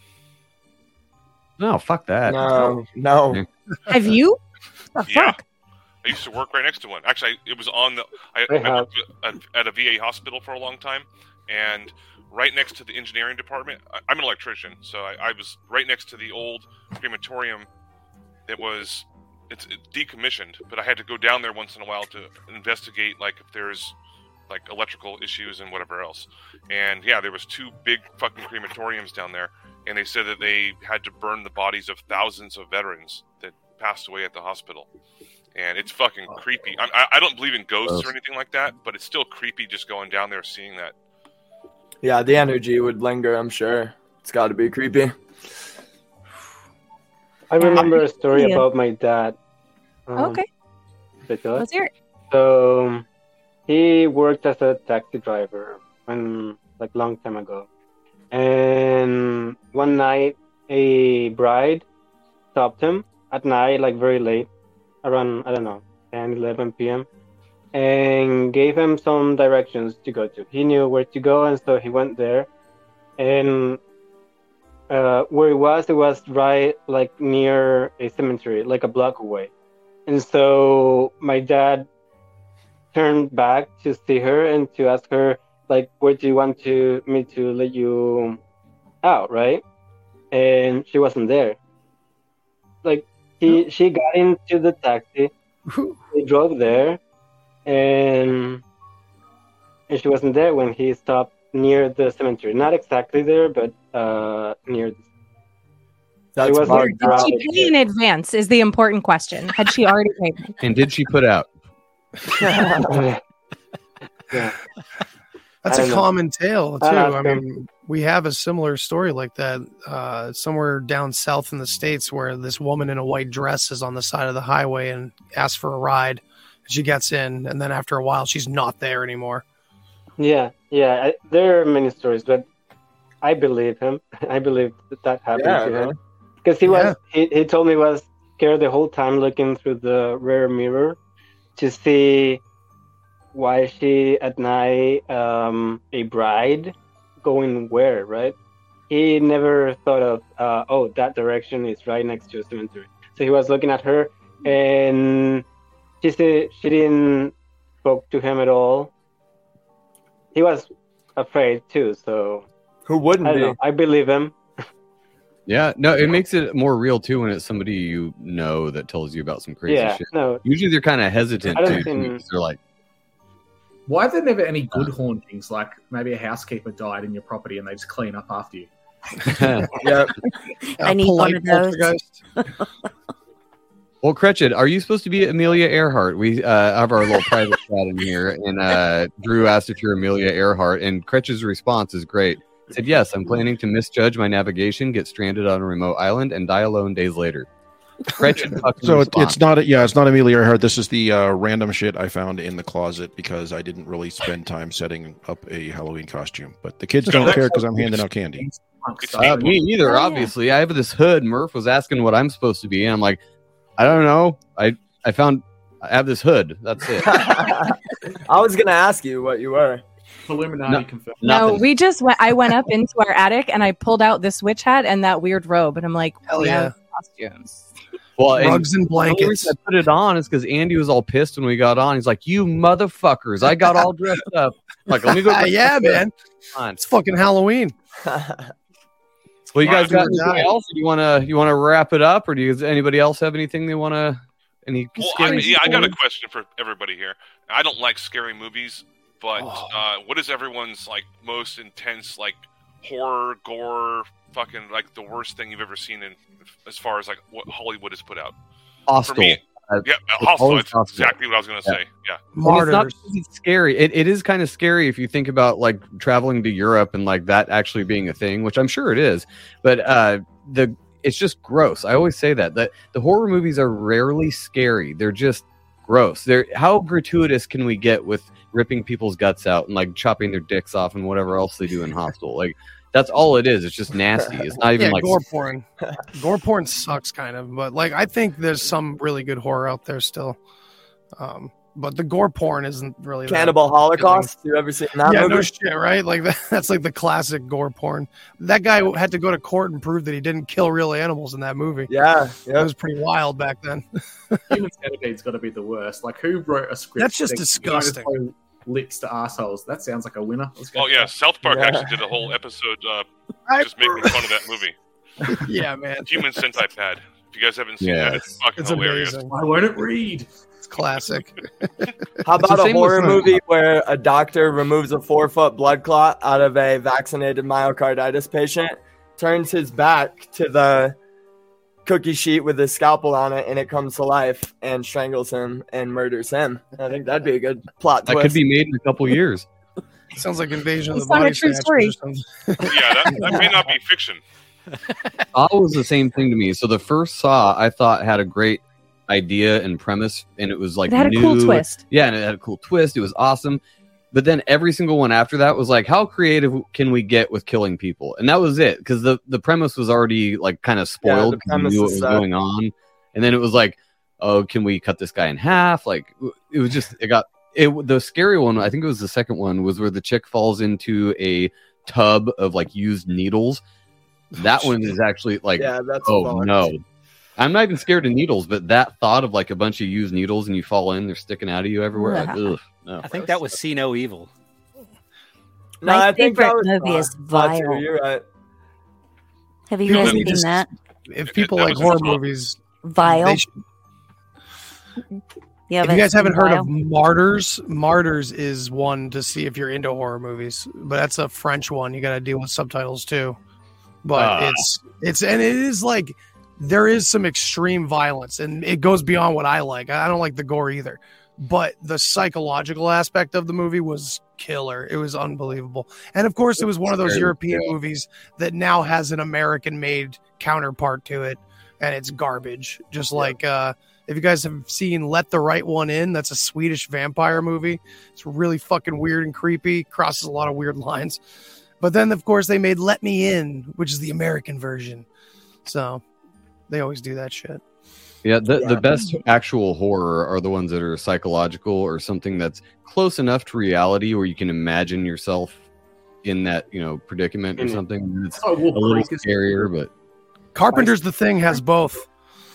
No, fuck that. No. Have you? Fuck? I used to work right next to one. Actually, it was on the. I worked at a VA hospital for a long time, and right next to the engineering department, I'm an electrician, so I was right next to the old crematorium. It was it's decommissioned, but I had to go down there once in a while to investigate, like if there's like electrical issues and whatever else. And yeah, there was 2 big fucking crematoriums down there, and they said that they had to burn the bodies of thousands of veterans that passed away at the hospital. And it's fucking creepy. I don't believe in ghosts or anything like that, but it's still creepy just going down there seeing that. Yeah, the energy would linger, I'm sure. It's got to be creepy. I remember a story about my dad. Okay. Let's hear it. So he worked as a taxi driver long time ago. And one night a bride stopped him at night, like very late, around, 10, 11 p.m. and gave him some directions to go to. He knew where to go, and so he went there. And where it was right like near a cemetery, like a block away. And so my dad turned back to see her and to ask her, like, where do you want me to let you out, right? And she wasn't there. Like, she got into the taxi, he drove there, and she wasn't there when he stopped near the cemetery. Not exactly there, but near. That's did she pay in advance? Is the important question. Had she already paid? And did she put out? Yeah. That's a common tale too. I'll I ask mean, we have a similar story like that somewhere down south in the States, where this woman in a white dress is on the side of the highway and asks for a ride. She gets in, and then after a while, she's not there anymore. Yeah. There are many stories, but I believe him. I believe that happened to him. Because he told me he was scared the whole time looking through the rear mirror to see why she at night a bride going where, right? He never thought of that direction is right next to a cemetery. So he was looking at her, and she said she didn't spoke to him at all. He was afraid too, so who wouldn't I be? don't know. I believe him. Yeah, no, it makes it more real too when it's somebody you know that tells you about some crazy shit. No. Usually they're kind of hesitant too. Because they're like, why are there never any good hauntings? Like maybe a housekeeper died in your property and they just clean up after you. Yeah, I need one of those. Well, Cretched, are you supposed to be Amelia Earhart? We have our little private chat in here, and Drew asked if you're Amelia Earhart, and Cretched's response is great. He said, yes, I'm planning to misjudge my navigation, get stranded on a remote island, and die alone days later. Cretched So it's not Amelia Earhart. This is the random shit I found in the closet because I didn't really spend time setting up a Halloween costume. But the kids don't care because I'm handing out candy. Me either, obviously. I have this hood. Murph was asking what I'm supposed to be, and I'm like, I don't know. I have this hood. That's it. I was gonna ask you what you were. Illuminati confirmed. No, I went up into our attic and I pulled out this witch hat and that weird robe, and I'm like, hell yeah, costumes. Well, rugs and blankets. The reason I put it on is because Andy was all pissed when we got on. He's like, "You motherfuckers! I got all dressed up." I'm like, let me go. Yeah, man. It's fucking Halloween. Well, you guys got anything else? Do you want to wrap it up, or does anybody else have anything they want to? Any? I got a question for everybody here. I don't like scary movies, but what is everyone's like most intense like horror, gore, fucking like the worst thing you've ever seen in as far as like what Hollywood has put out? Hostel. For me, Hostel. That's exactly what I was going to say. Yeah. It's not it's scary. It is kind of scary if you think about like traveling to Europe and like that actually being a thing, which I'm sure it is. But it's just gross. I always say that the horror movies are rarely scary. They're just gross. How gratuitous can we get with ripping people's guts out and like chopping their dicks off and whatever else they do in Hostel? Like that's all it is. It's just nasty. It's not even like gore porn. Gore porn sucks kind of, but like I think there's some really good horror out there still. But the gore porn isn't really Cannibal Holocaust. You ever seen that movie? No shit, right? Like that's like the classic gore porn. That guy had to go to court and prove that he didn't kill real animals in that movie. Yeah. It was pretty wild back then. Human Centipede's got to be the worst. Like who wrote a script? That's just disgusting. Lips to assholes. That sounds like a winner. Oh yeah, South Park actually did a whole episode just making fun of that movie. Yeah, man. Human Centipede. If you guys haven't seen that, it's fucking It's hilarious. amazing. Why won't it read? It's classic. How It's about the a same horror with- movie where a doctor removes a 4-foot blood clot out of a vaccinated myocarditis patient, turns his back to the cookie sheet with a scalpel on it, and it comes to life and strangles him and murders him? I think that'd be a good plot That twist. could be made in a couple years. Sounds like Invasion of the It's not a Body true Snatchers story. or something. Yeah, that may not be fiction. Saw was the same thing to me. So the first Saw I thought had a great idea and premise, and it was like It had a cool new. twist. Yeah, and it had a cool twist. It was awesome. But then every single one after that was like, how creative can we get with killing people? And that was it, because the premise was already like kind of spoiled. the 'cause you premise knew what is was set. going on, and then it was like, oh, can we cut this guy in half? Like it was just the scary one. I think it was the second one, was where the chick falls into a tub of like used needles. That one is actually like, Yeah, that's oh fun. no. I'm not even scared of needles, but that thought of like a bunch of used needles and you fall in, they're sticking out of you everywhere. Like, ugh, no. I think that was See No Evil. No, My I think that favorite was movie is Saw too, Vile. You're right. Have you People guys need seen to- that? If people That like was horror fun. movies, Vile. they should, Yeah, if you guys haven't heard of Martyrs, Martyrs is one to see if you're into horror movies. But that's a French one. You got to deal with subtitles too. But it's and it is like there is some extreme violence, and it goes beyond what I like. I don't like the gore either. But the psychological aspect of the movie was killer. It was unbelievable. And of course, it was one of those Scary, European yeah. movies that now has an American-made counterpart to it, and it's garbage. Just like if you guys have seen Let the Right One In, that's a Swedish vampire movie. It's really fucking weird and creepy, crosses a lot of weird lines. But then, of course, they made Let Me In, which is the American version. So they always do that shit. Yeah, the best actual horror are the ones that are psychological or something that's close enough to reality where you can imagine yourself in that, predicament or something. It's a little scarier, but Carpenter's The Thing has both.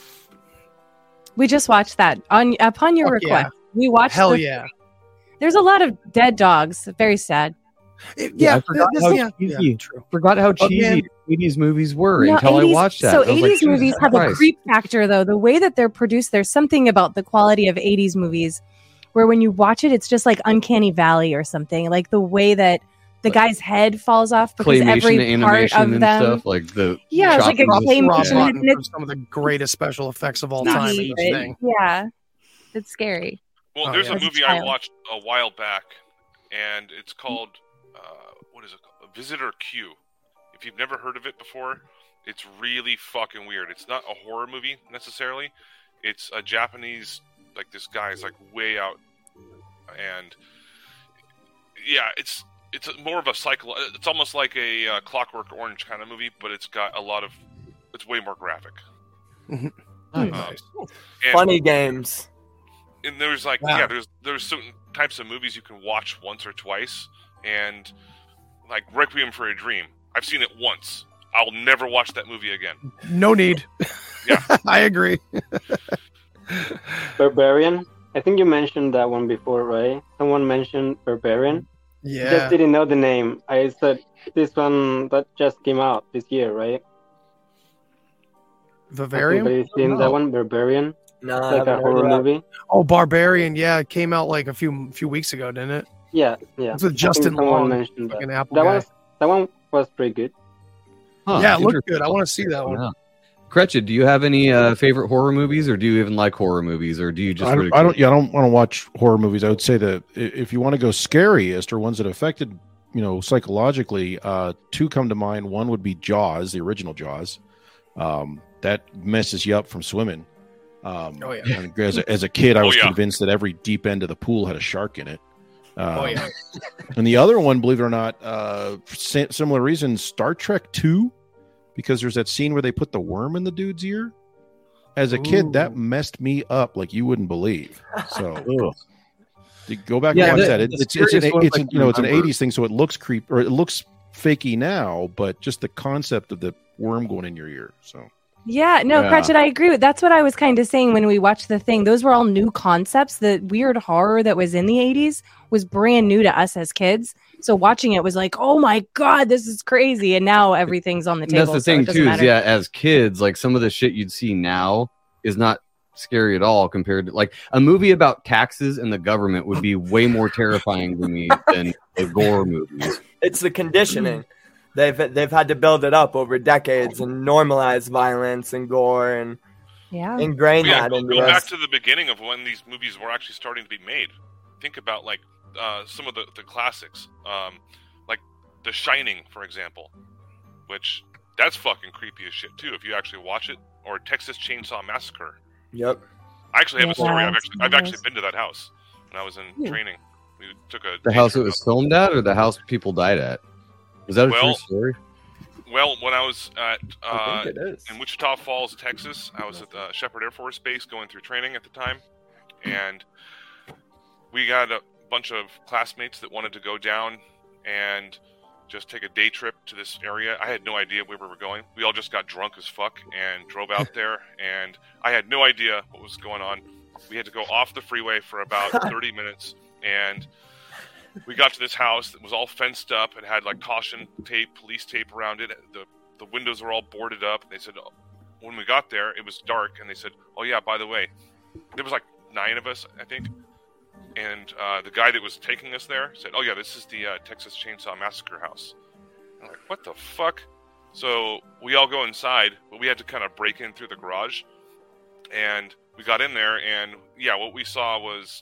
We just watched that upon your Fuck request. yeah. We watched. Hell the- yeah. There's a lot of dead dogs. Very sad. I forgot how cheesy. Forgot how cheesy Again. 80s movies were No, until 80s I watched that. So I was like, 80s movies Jesus have a Christ. creep factor, though. The way that they're produced, there's something about the quality of 80s movies where when you watch it, it's just like Uncanny Valley or something. Like the way that the guy's head falls off because Claymation every part animation of and them. stuff like the Yeah, it's like a chopping Rob claymation. Bottin and for some of the greatest special effects of all it's- time in this thing. Yeah, it's scary. Well, Oh, there's yeah. a movie I watched a while back, and it's called what is it called? Visitor Q. If you've never heard of it before, it's really fucking weird. It's not a horror movie necessarily. It's a Japanese, like this guy is like way out, and yeah, it's more of a cycle. It's almost like a Clockwork Orange kind of movie, but it's got a lot of. It's way more graphic. Nice. And- Funny games. And there's like Wow. there's certain types of movies you can watch once or twice, and like Requiem for a Dream, I've seen it once. I'll never watch that movie again. No need. Yeah, I agree. Barbarian. I think you mentioned that one before, right? Someone mentioned Barbarian. Yeah. Just didn't know the name. I said this one that just came out this year, right? Vivarium? Everybody's seen that one, Barbarian. No, I like a haven't heard horror of that. movie. Oh, Barbarian. Yeah, it came out like a few weeks ago, didn't it? Yeah. It's with I think Justin someone Long, mentioned fucking that. Apple That guy. one was pretty good. Huh, Yeah, it looked interesting. good. I want to see that one. Yeah. Gretchen, do you have any favorite horror movies, or do you even like horror movies, or do you just? I don't want to watch horror movies. I would say that if you want to go scariest or ones that affected, psychologically, two come to mind. One would be Jaws, the original Jaws. That messes you up from swimming. Oh yeah. And as a kid, I was yeah. convinced that every deep end of the pool had a shark in it. Oh yeah. And the other one, believe it or not, similar reasons, Star Trek 2, because there's that scene where they put the worm in the dude's ear. As a kid, that messed me up like you wouldn't believe. So you go back Yeah, and watch the- that. the It's scariest an ones it's I an, can it's an remember. 80s thing, so it looks it looks fakey now, but just the concept of the worm going in your ear. So Yeah, no, Yeah. Cratchit, I agree with. That's what I was kind of saying when we watched The Thing. Those were all new concepts. The weird horror that was in the 80s was brand new to us as kids. So watching it was like, oh my God, this is crazy. And now everything's on the table. That's the thing too, is as kids, like some of the shit you'd see now is not scary at all compared to like a movie about taxes and the government would be way more terrifying to me than the gore movies. It's the conditioning. They've had to build it up over decades and normalize violence and gore and ingrain that into go us. back to the beginning of when these movies were actually starting to be made. Think about like some of the classics, like The Shining, for example, which that's fucking creepy as shit too if you actually watch it, or Texas Chainsaw Massacre. Yep. I actually have a story. I've actually been to that house when I was in training. We took The house it was filmed at, or the house people died at? Was that a true story? Well, when I was at I think it is. in Wichita Falls, Texas, I was at the Shepherd Air Force Base going through training at the time, and we got a bunch of classmates that wanted to go down and just take a day trip to this area. I had no idea where we were going. We all just got drunk as fuck and drove out there, and I had no idea what was going on. We had to go off the freeway for about 30 minutes, and we got to this house that was all fenced up and had like caution tape, police tape around it. The windows were all boarded up. They said, when we got there, it was dark, and they said, oh yeah, by the way, there was like 9 of us, I think. And the guy that was taking us there said, oh yeah, this is the Texas Chainsaw Massacre house. I'm like, what the fuck? So we all go inside, but we had to kind of break in through the garage. And we got in there, and yeah, what we saw was,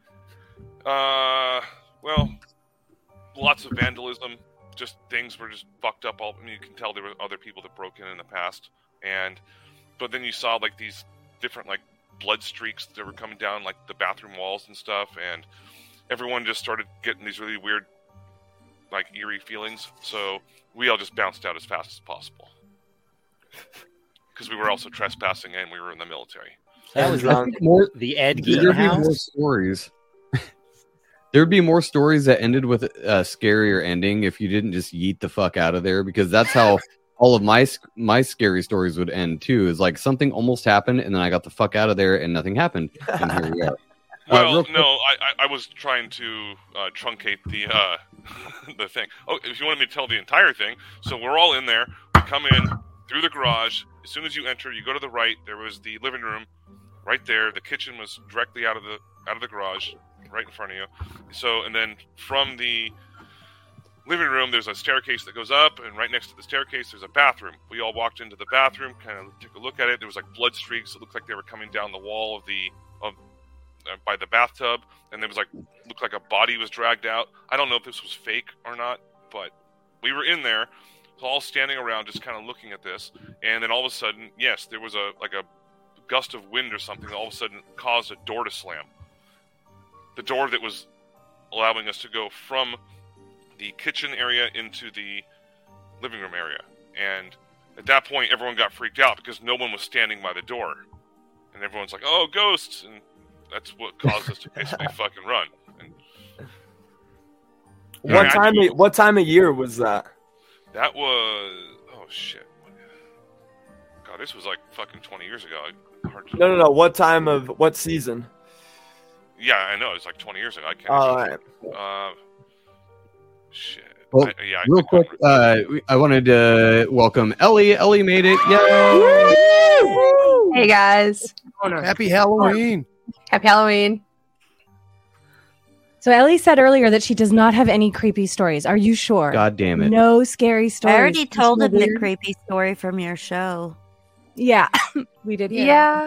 well, lots of vandalism. Just things were just fucked up. I mean, you can tell there were other people that broke in the past. But then you saw like these different like blood streaks that were coming down like the bathroom walls and stuff, and everyone just started getting these really weird like eerie feelings, so we all just bounced out as fast as possible because we were also trespassing and we were in the military. That was more the Ed Gein There'd be house. more stories. There'd be more stories that ended with a scarier ending if you didn't just yeet the fuck out of there, because that's how all of my scary stories would end too. Is like something almost happened and then I got the fuck out of there and nothing happened, and here we are. Well, no, I was trying to truncate the the thing. Oh, if you wanted me to tell the entire thing, so we're all in there. We come in through the garage. As soon as you enter, you go to the right. There was the living room right there. The kitchen was directly out of the garage, right in front of you. So, and then from the living room, there's a staircase that goes up, and right next to the staircase, there's a bathroom. We all walked into the bathroom, kind of took a look at it. There was like blood streaks. It looked like they were coming down the wall by the bathtub, and there was like looked like a body was dragged out. I don't know if this was fake or not, but we were in there, all standing around, just kind of looking at this. And then all of a sudden, yes, there was a gust of wind or something that all of a sudden caused a door to slam. The door that was allowing us to go from the kitchen area into the living room area. And at that point, everyone got freaked out because no one was standing by the door. And everyone's like, oh, ghosts! And that's what caused us to basically fucking run. And What time of year was that? that was... Oh, shit. God, this was like fucking 20 years ago. Hard to... No. What season? Yeah, I know. It's like 20 years ago. I can't... All right. Shit. Well, real quick, I wanted to welcome Ellie. Ellie made it. Yay! Hey guys. Happy Halloween. Happy Halloween. So Ellie said earlier that she does not have any creepy stories. Are you sure? God damn it. No scary stories. I already told him the weird? creepy story from your show. Yeah, we did hear Yeah.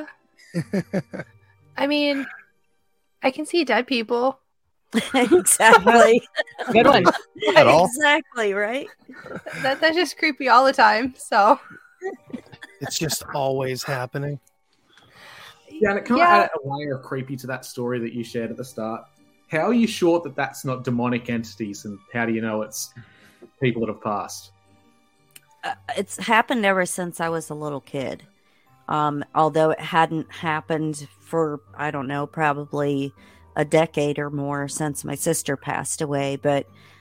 I mean, I can see dead people. Exactly. Good one. At all? Exactly, right? That's just creepy all the time. So It's just always happening. Yeah, and it kind of added a layer of creepy to that story that you shared at the start. How are you sure that that's not demonic entities, and how do you know it's people that have passed? It's happened ever since I was a little kid. Although it hadn't happened for, I don't know, probably a decade or more since my sister passed away. But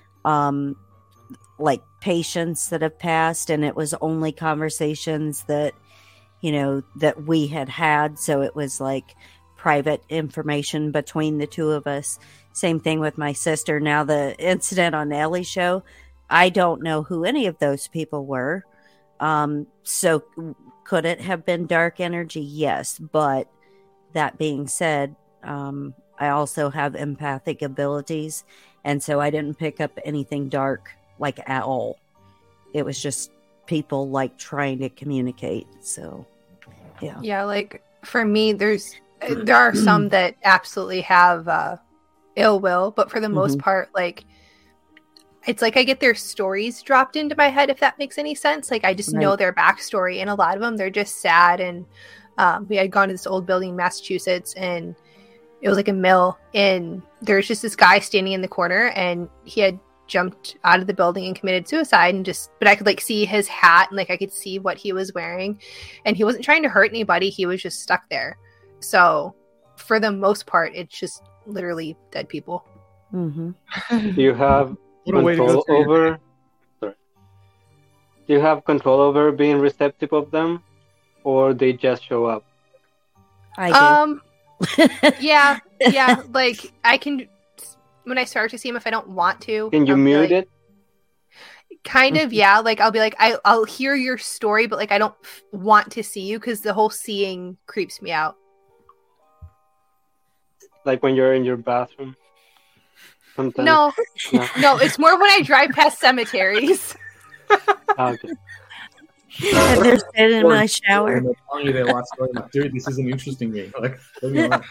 like patients that have passed, and it was only conversations that, you know, that we had. So it was like private information between the two of us. Same thing with my sister. Now, the incident on Ellie's show, I don't know who any of those people were. So could it have been dark energy? Yes. But that being said, I also have empathic abilities. And so I didn't pick up anything dark like at all. It was just people like trying to communicate. So, yeah. Yeah, like for me, there are some that absolutely have ill will, but for the most part, like it's like I get their stories dropped into my head, if that makes any sense. Like I just know their backstory, and a lot of them, they're just sad. And we had gone to this old building in Massachusetts, and it was like a mill, and there's just this guy standing in the corner, and he had jumped out of the building and committed suicide, and but I could like see his hat, and like I could see what he was wearing, and he wasn't trying to hurt anybody. He was just stuck there. So for the most part, it's just literally dead people. Do you have control over? Sorry. Do you have control over being receptive of them, or they just show up? I do. Yeah. Like I can, when I start to see them, if I don't want to. Can you mute it? Kind of, yeah. Like I'll be like, I'll hear your story, but like I don't want to see you because the whole seeing creeps me out. Like when you're in your bathroom. Sometimes. No, it's more when I drive past cemeteries. Okay. And they're sitting in my shower. And they're telling you their life story. Like, dude, this isn't interesting me. Like, leave me alone.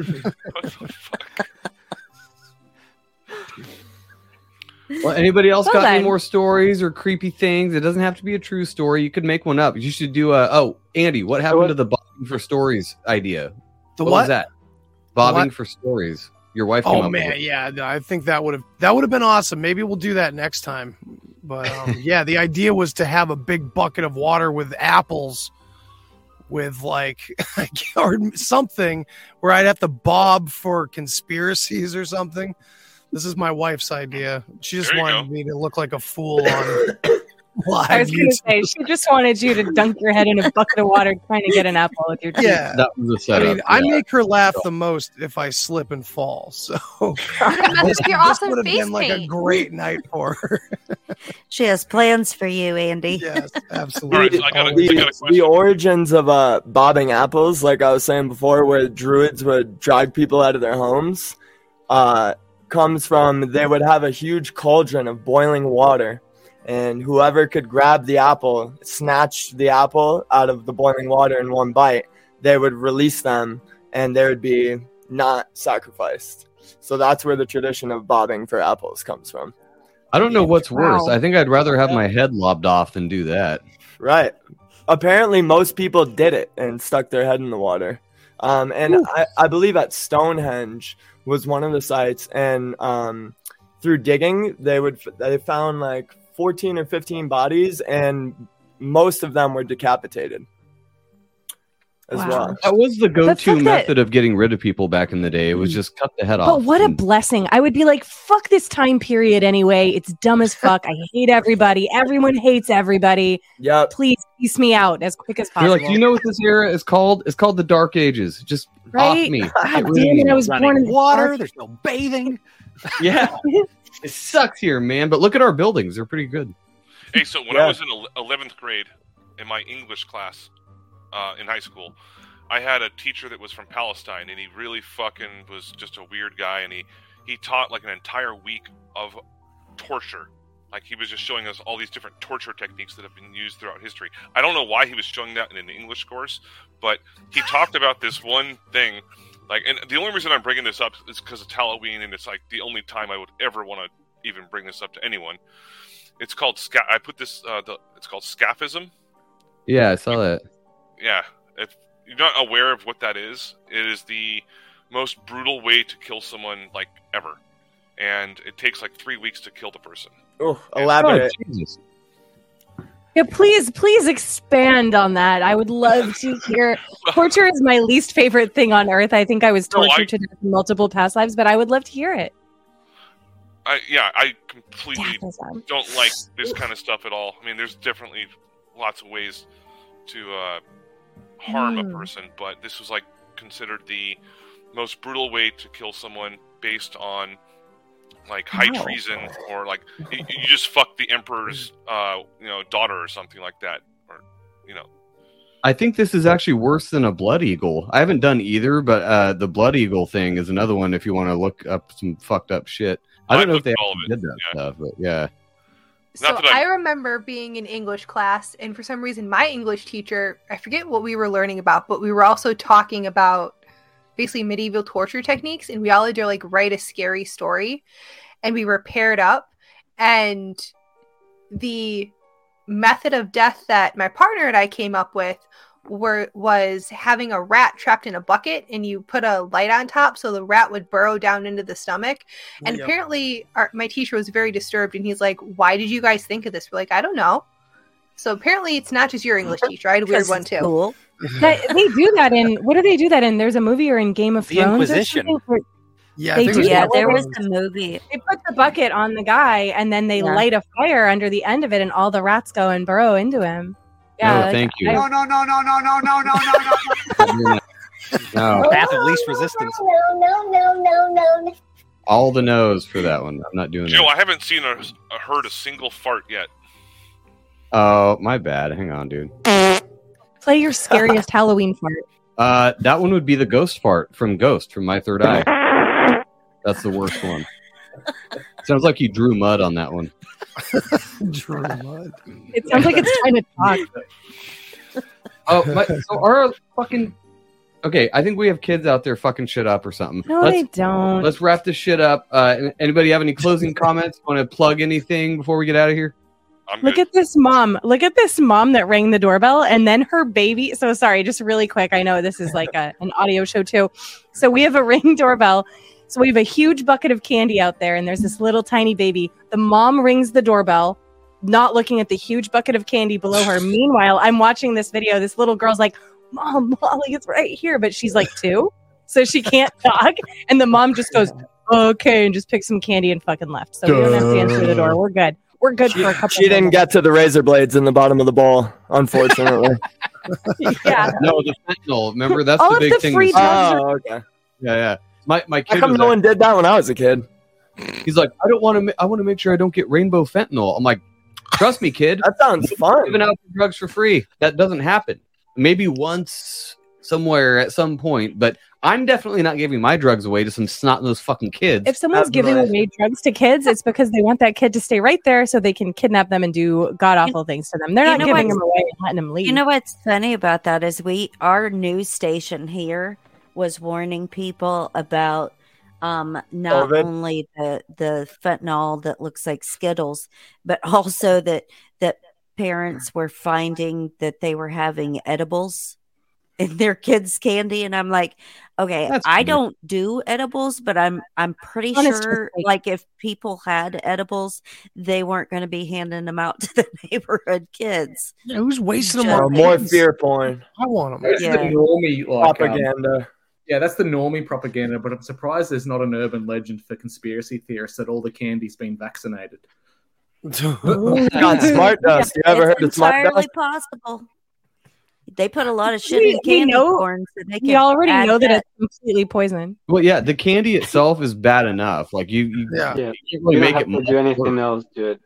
Well, anybody else got any more stories or creepy things? It doesn't have to be a true story. You could make one up. You should do Andy, what happened to the bobbing for stories idea? The what what? was that? Bobbing for stories. Your wife came up with it. Yeah, I think that would have been awesome. Maybe we'll do that next time. But yeah, the idea was to have a big bucket of water with apples, with like or something where I'd have to bob for conspiracies or something. This is my wife's idea. She just wanted me to look like a fool on live. I was going to say, she just wanted you to dunk your head in a bucket of water trying to get an apple with your teeth. Yeah, that was a setup. I mean, I make her laugh the most if I slip and fall. So this would have been like a great night for her. She has plans for you, Andy. Yes, absolutely. The origins of bobbing apples, like I was saying before, where druids would drive people out of their homes, comes from they would have a huge cauldron of boiling water. And whoever could grab the apple, snatch the apple out of the boiling water in one bite, they would release them and they would be not sacrificed. So that's where the tradition of bobbing for apples comes from. I don't know what's worse. I think I'd rather have my head lobbed off than do that. Right. Apparently, most people did it and stuck their head in the water. And I believe at Stonehenge was one of the sites. And through digging, they found like 14 or 15 bodies, and most of them were decapitated as well. That was the go-to method of getting rid of people back in the day. It was just cut the head off. But what a blessing. I would be like, fuck this time period anyway. It's dumb as fuck. I hate everybody. Everyone hates everybody. Yeah. Please piece me out as quick as possible. You're like, do you know what this era is called? It's called the Dark Ages. Just off me. God damn it, I was born in water. There's no bathing. Yeah. It sucks here, man. But look at our buildings. They're pretty good. Hey, so when I was in 11th grade in my English class in high school, I had a teacher that was from Palestine, and he really fucking was just a weird guy, and he taught like an entire week of torture. Like he was just showing us all these different torture techniques that have been used throughout history. I don't know why he was showing that in an English course, but he talked about this one thing. Like, and the only reason I'm bringing this up is because it's Halloween, and it's like the only time I would ever want to even bring this up to anyone. It's called I put this. It's called scaphism. Yeah, I saw that. Yeah, if you're not aware of what that is, it is the most brutal way to kill someone like ever, and it takes like 3 weeks to kill the person. Oh, elaborate. Oh, Jesus. Yeah, please expand on that. I would love to hear. Torture is my least favorite thing on earth. I think I was tortured to death in multiple past lives, but I would love to hear it. I completely don't like this kind of stuff at all. I mean, there's definitely lots of ways to harm a person, but this was like considered the most brutal way to kill someone based on like high treason, or like you just fuck the emperor's daughter or something like that, or I think this is actually worse than a blood eagle. I haven't done either, but the blood eagle thing is another one if you want to look up some fucked up shit. I don't know if they actually did that stuff, but yeah. So I remember being in English class, and for some reason my English teacher, I forget what we were learning about, but we were also talking about basically medieval torture techniques, and we all had to like write a scary story, and we were paired up, and the method of death that my partner and I came up with was having a rat trapped in a bucket, and you put a light on top so the rat would burrow down into the stomach. And apparently my teacher was very disturbed, and he's like, why did you guys think of this? We're like, I don't know. So apparently it's not just your English teacher. I had a weird one too. Cool. They do that in, what do they do that in? There's a movie or in Game of The Thrones Inquisition. or something? Yeah, There was a movie. They put the bucket on the guy, and then they light a fire under the end of it, and all the rats go and burrow into him. Yeah, thank you. No. No. Path of least resistance. No. All the no's for that one. I'm not doing Joe, that. I haven't seen heard a single fart yet. Oh, my bad. Hang on, dude. Play your scariest Halloween fart. That one would be the ghost fart from Ghost from My Third Eye. That's the worst one. Sounds like you drew mud on that one. Drew mud. It sounds like it's trying to talk. So our fucking... Okay, I think we have kids out there fucking shit up or something. No, they don't. Let's wrap this shit up. Anybody have any closing comments? Want to plug anything before we get out of here? Look at this mom. Look at this mom that rang the doorbell, and then her baby. So sorry, just really quick. I know this is like an audio show too. So we have a ring doorbell. So we have a huge bucket of candy out there, and there's this little tiny baby. The mom rings the doorbell, not looking at the huge bucket of candy below her. Meanwhile, I'm watching this video. This little girl's like, Mom, Molly is right here. But she's like 2, so she can't talk. And the mom just goes, okay, and just picks some candy and fucking left. So we don't have to answer the door. We're good. We're good for a couple She didn't get to the razor blades in the bottom of the bowl, unfortunately. Yeah. No, the fentanyl. Remember, that's All the of big the thing. free drugs Oh, okay. Yeah. My How kid come was no one did that when I was a kid? He's like, I want to make sure I don't get rainbow fentanyl. I'm like, trust me, kid. That sounds fun. Giving out drugs for free. That doesn't happen. Maybe once somewhere at some point, but I'm definitely not giving my drugs away to some snot-nosed fucking kids. If someone's giving away drugs to kids, it's because they want that kid to stay right there so they can kidnap them and do god-awful things to them. They're not giving them away and letting them leave. You know what's funny about that is our news station here was warning people about not COVID. only the fentanyl that looks like Skittles, but also that parents were finding that they were having edibles in their kids' candy, and I'm like, okay, I don't do edibles, but I'm pretty sure, like, if people had edibles, they weren't going to be handing them out to the neighborhood kids. Yeah, who's wasting them on More kids? fear porn. I want them. That's the normie Propaganda. Yeah, that's the normie propaganda, but I'm surprised there's not an urban legend for conspiracy theorists that all the candy's been vaccinated. God, smart dust. You ever heard of smart entirely dust? possible. They put a lot of shit in candy corn, so they can. You already add know that it's completely poison. Well, yeah, the candy itself is bad enough. Like you can't really You make don't it have to do anything else to it.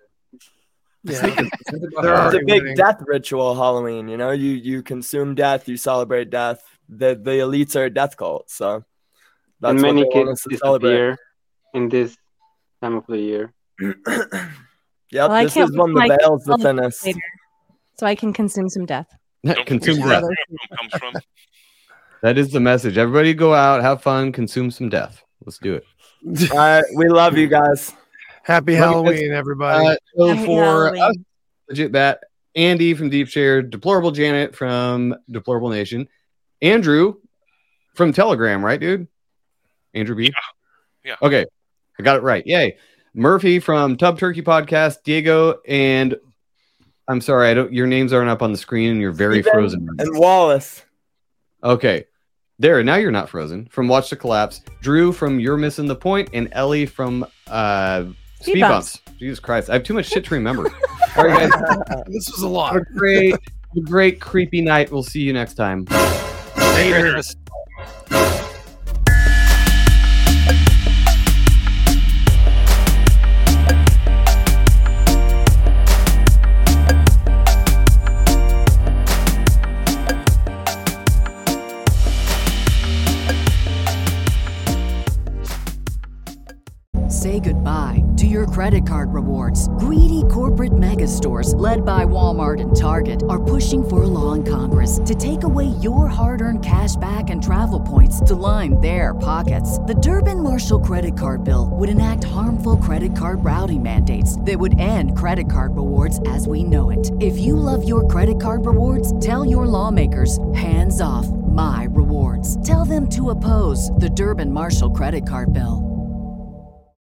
It's a big death ritual, Halloween. You know, you consume death, you celebrate death. The elites are a death cult, so that's And what many they want kids us to celebrate. disappear in this time of the year. Yep, I this can't is when wait the till veil's the I get thinnest. later, so I can consume some death. Consume Where death. comes from. That is the message. Everybody go out, have fun, consume some death. Let's do it. All right, we love you guys. Happy Halloween, everybody. So Happy for Halloween. us, Legit Bat, Andy from Deep Share, Deplorable Janet from Deplorable Nation, Andrew from Telegram, right, dude? Andrew B? Yeah. Okay, I got it right. Yay. Murphy from Tub Turkey Podcast, Diego, and I'm sorry, your names aren't up on the screen and you're very Steven frozen. And Wallace. Okay. There, now you're not frozen. From Watch the Collapse, Drew from You're Missing the Point, and Ellie from Speed Bumps. Jesus Christ, I have too much shit to remember. All right, guys. This was a lot. Have a great creepy night. We'll see you next time. Later. Say goodbye to your credit card rewards. Greedy corporate mega stores, led by Walmart and Target, are pushing for a law in Congress to take away your hard-earned cash back and travel points to line their pockets. The Durbin-Marshall credit card bill would enact harmful credit card routing mandates that would end credit card rewards as we know it. If you love your credit card rewards, tell your lawmakers, hands off my rewards. Tell them to oppose the Durbin-Marshall credit card bill.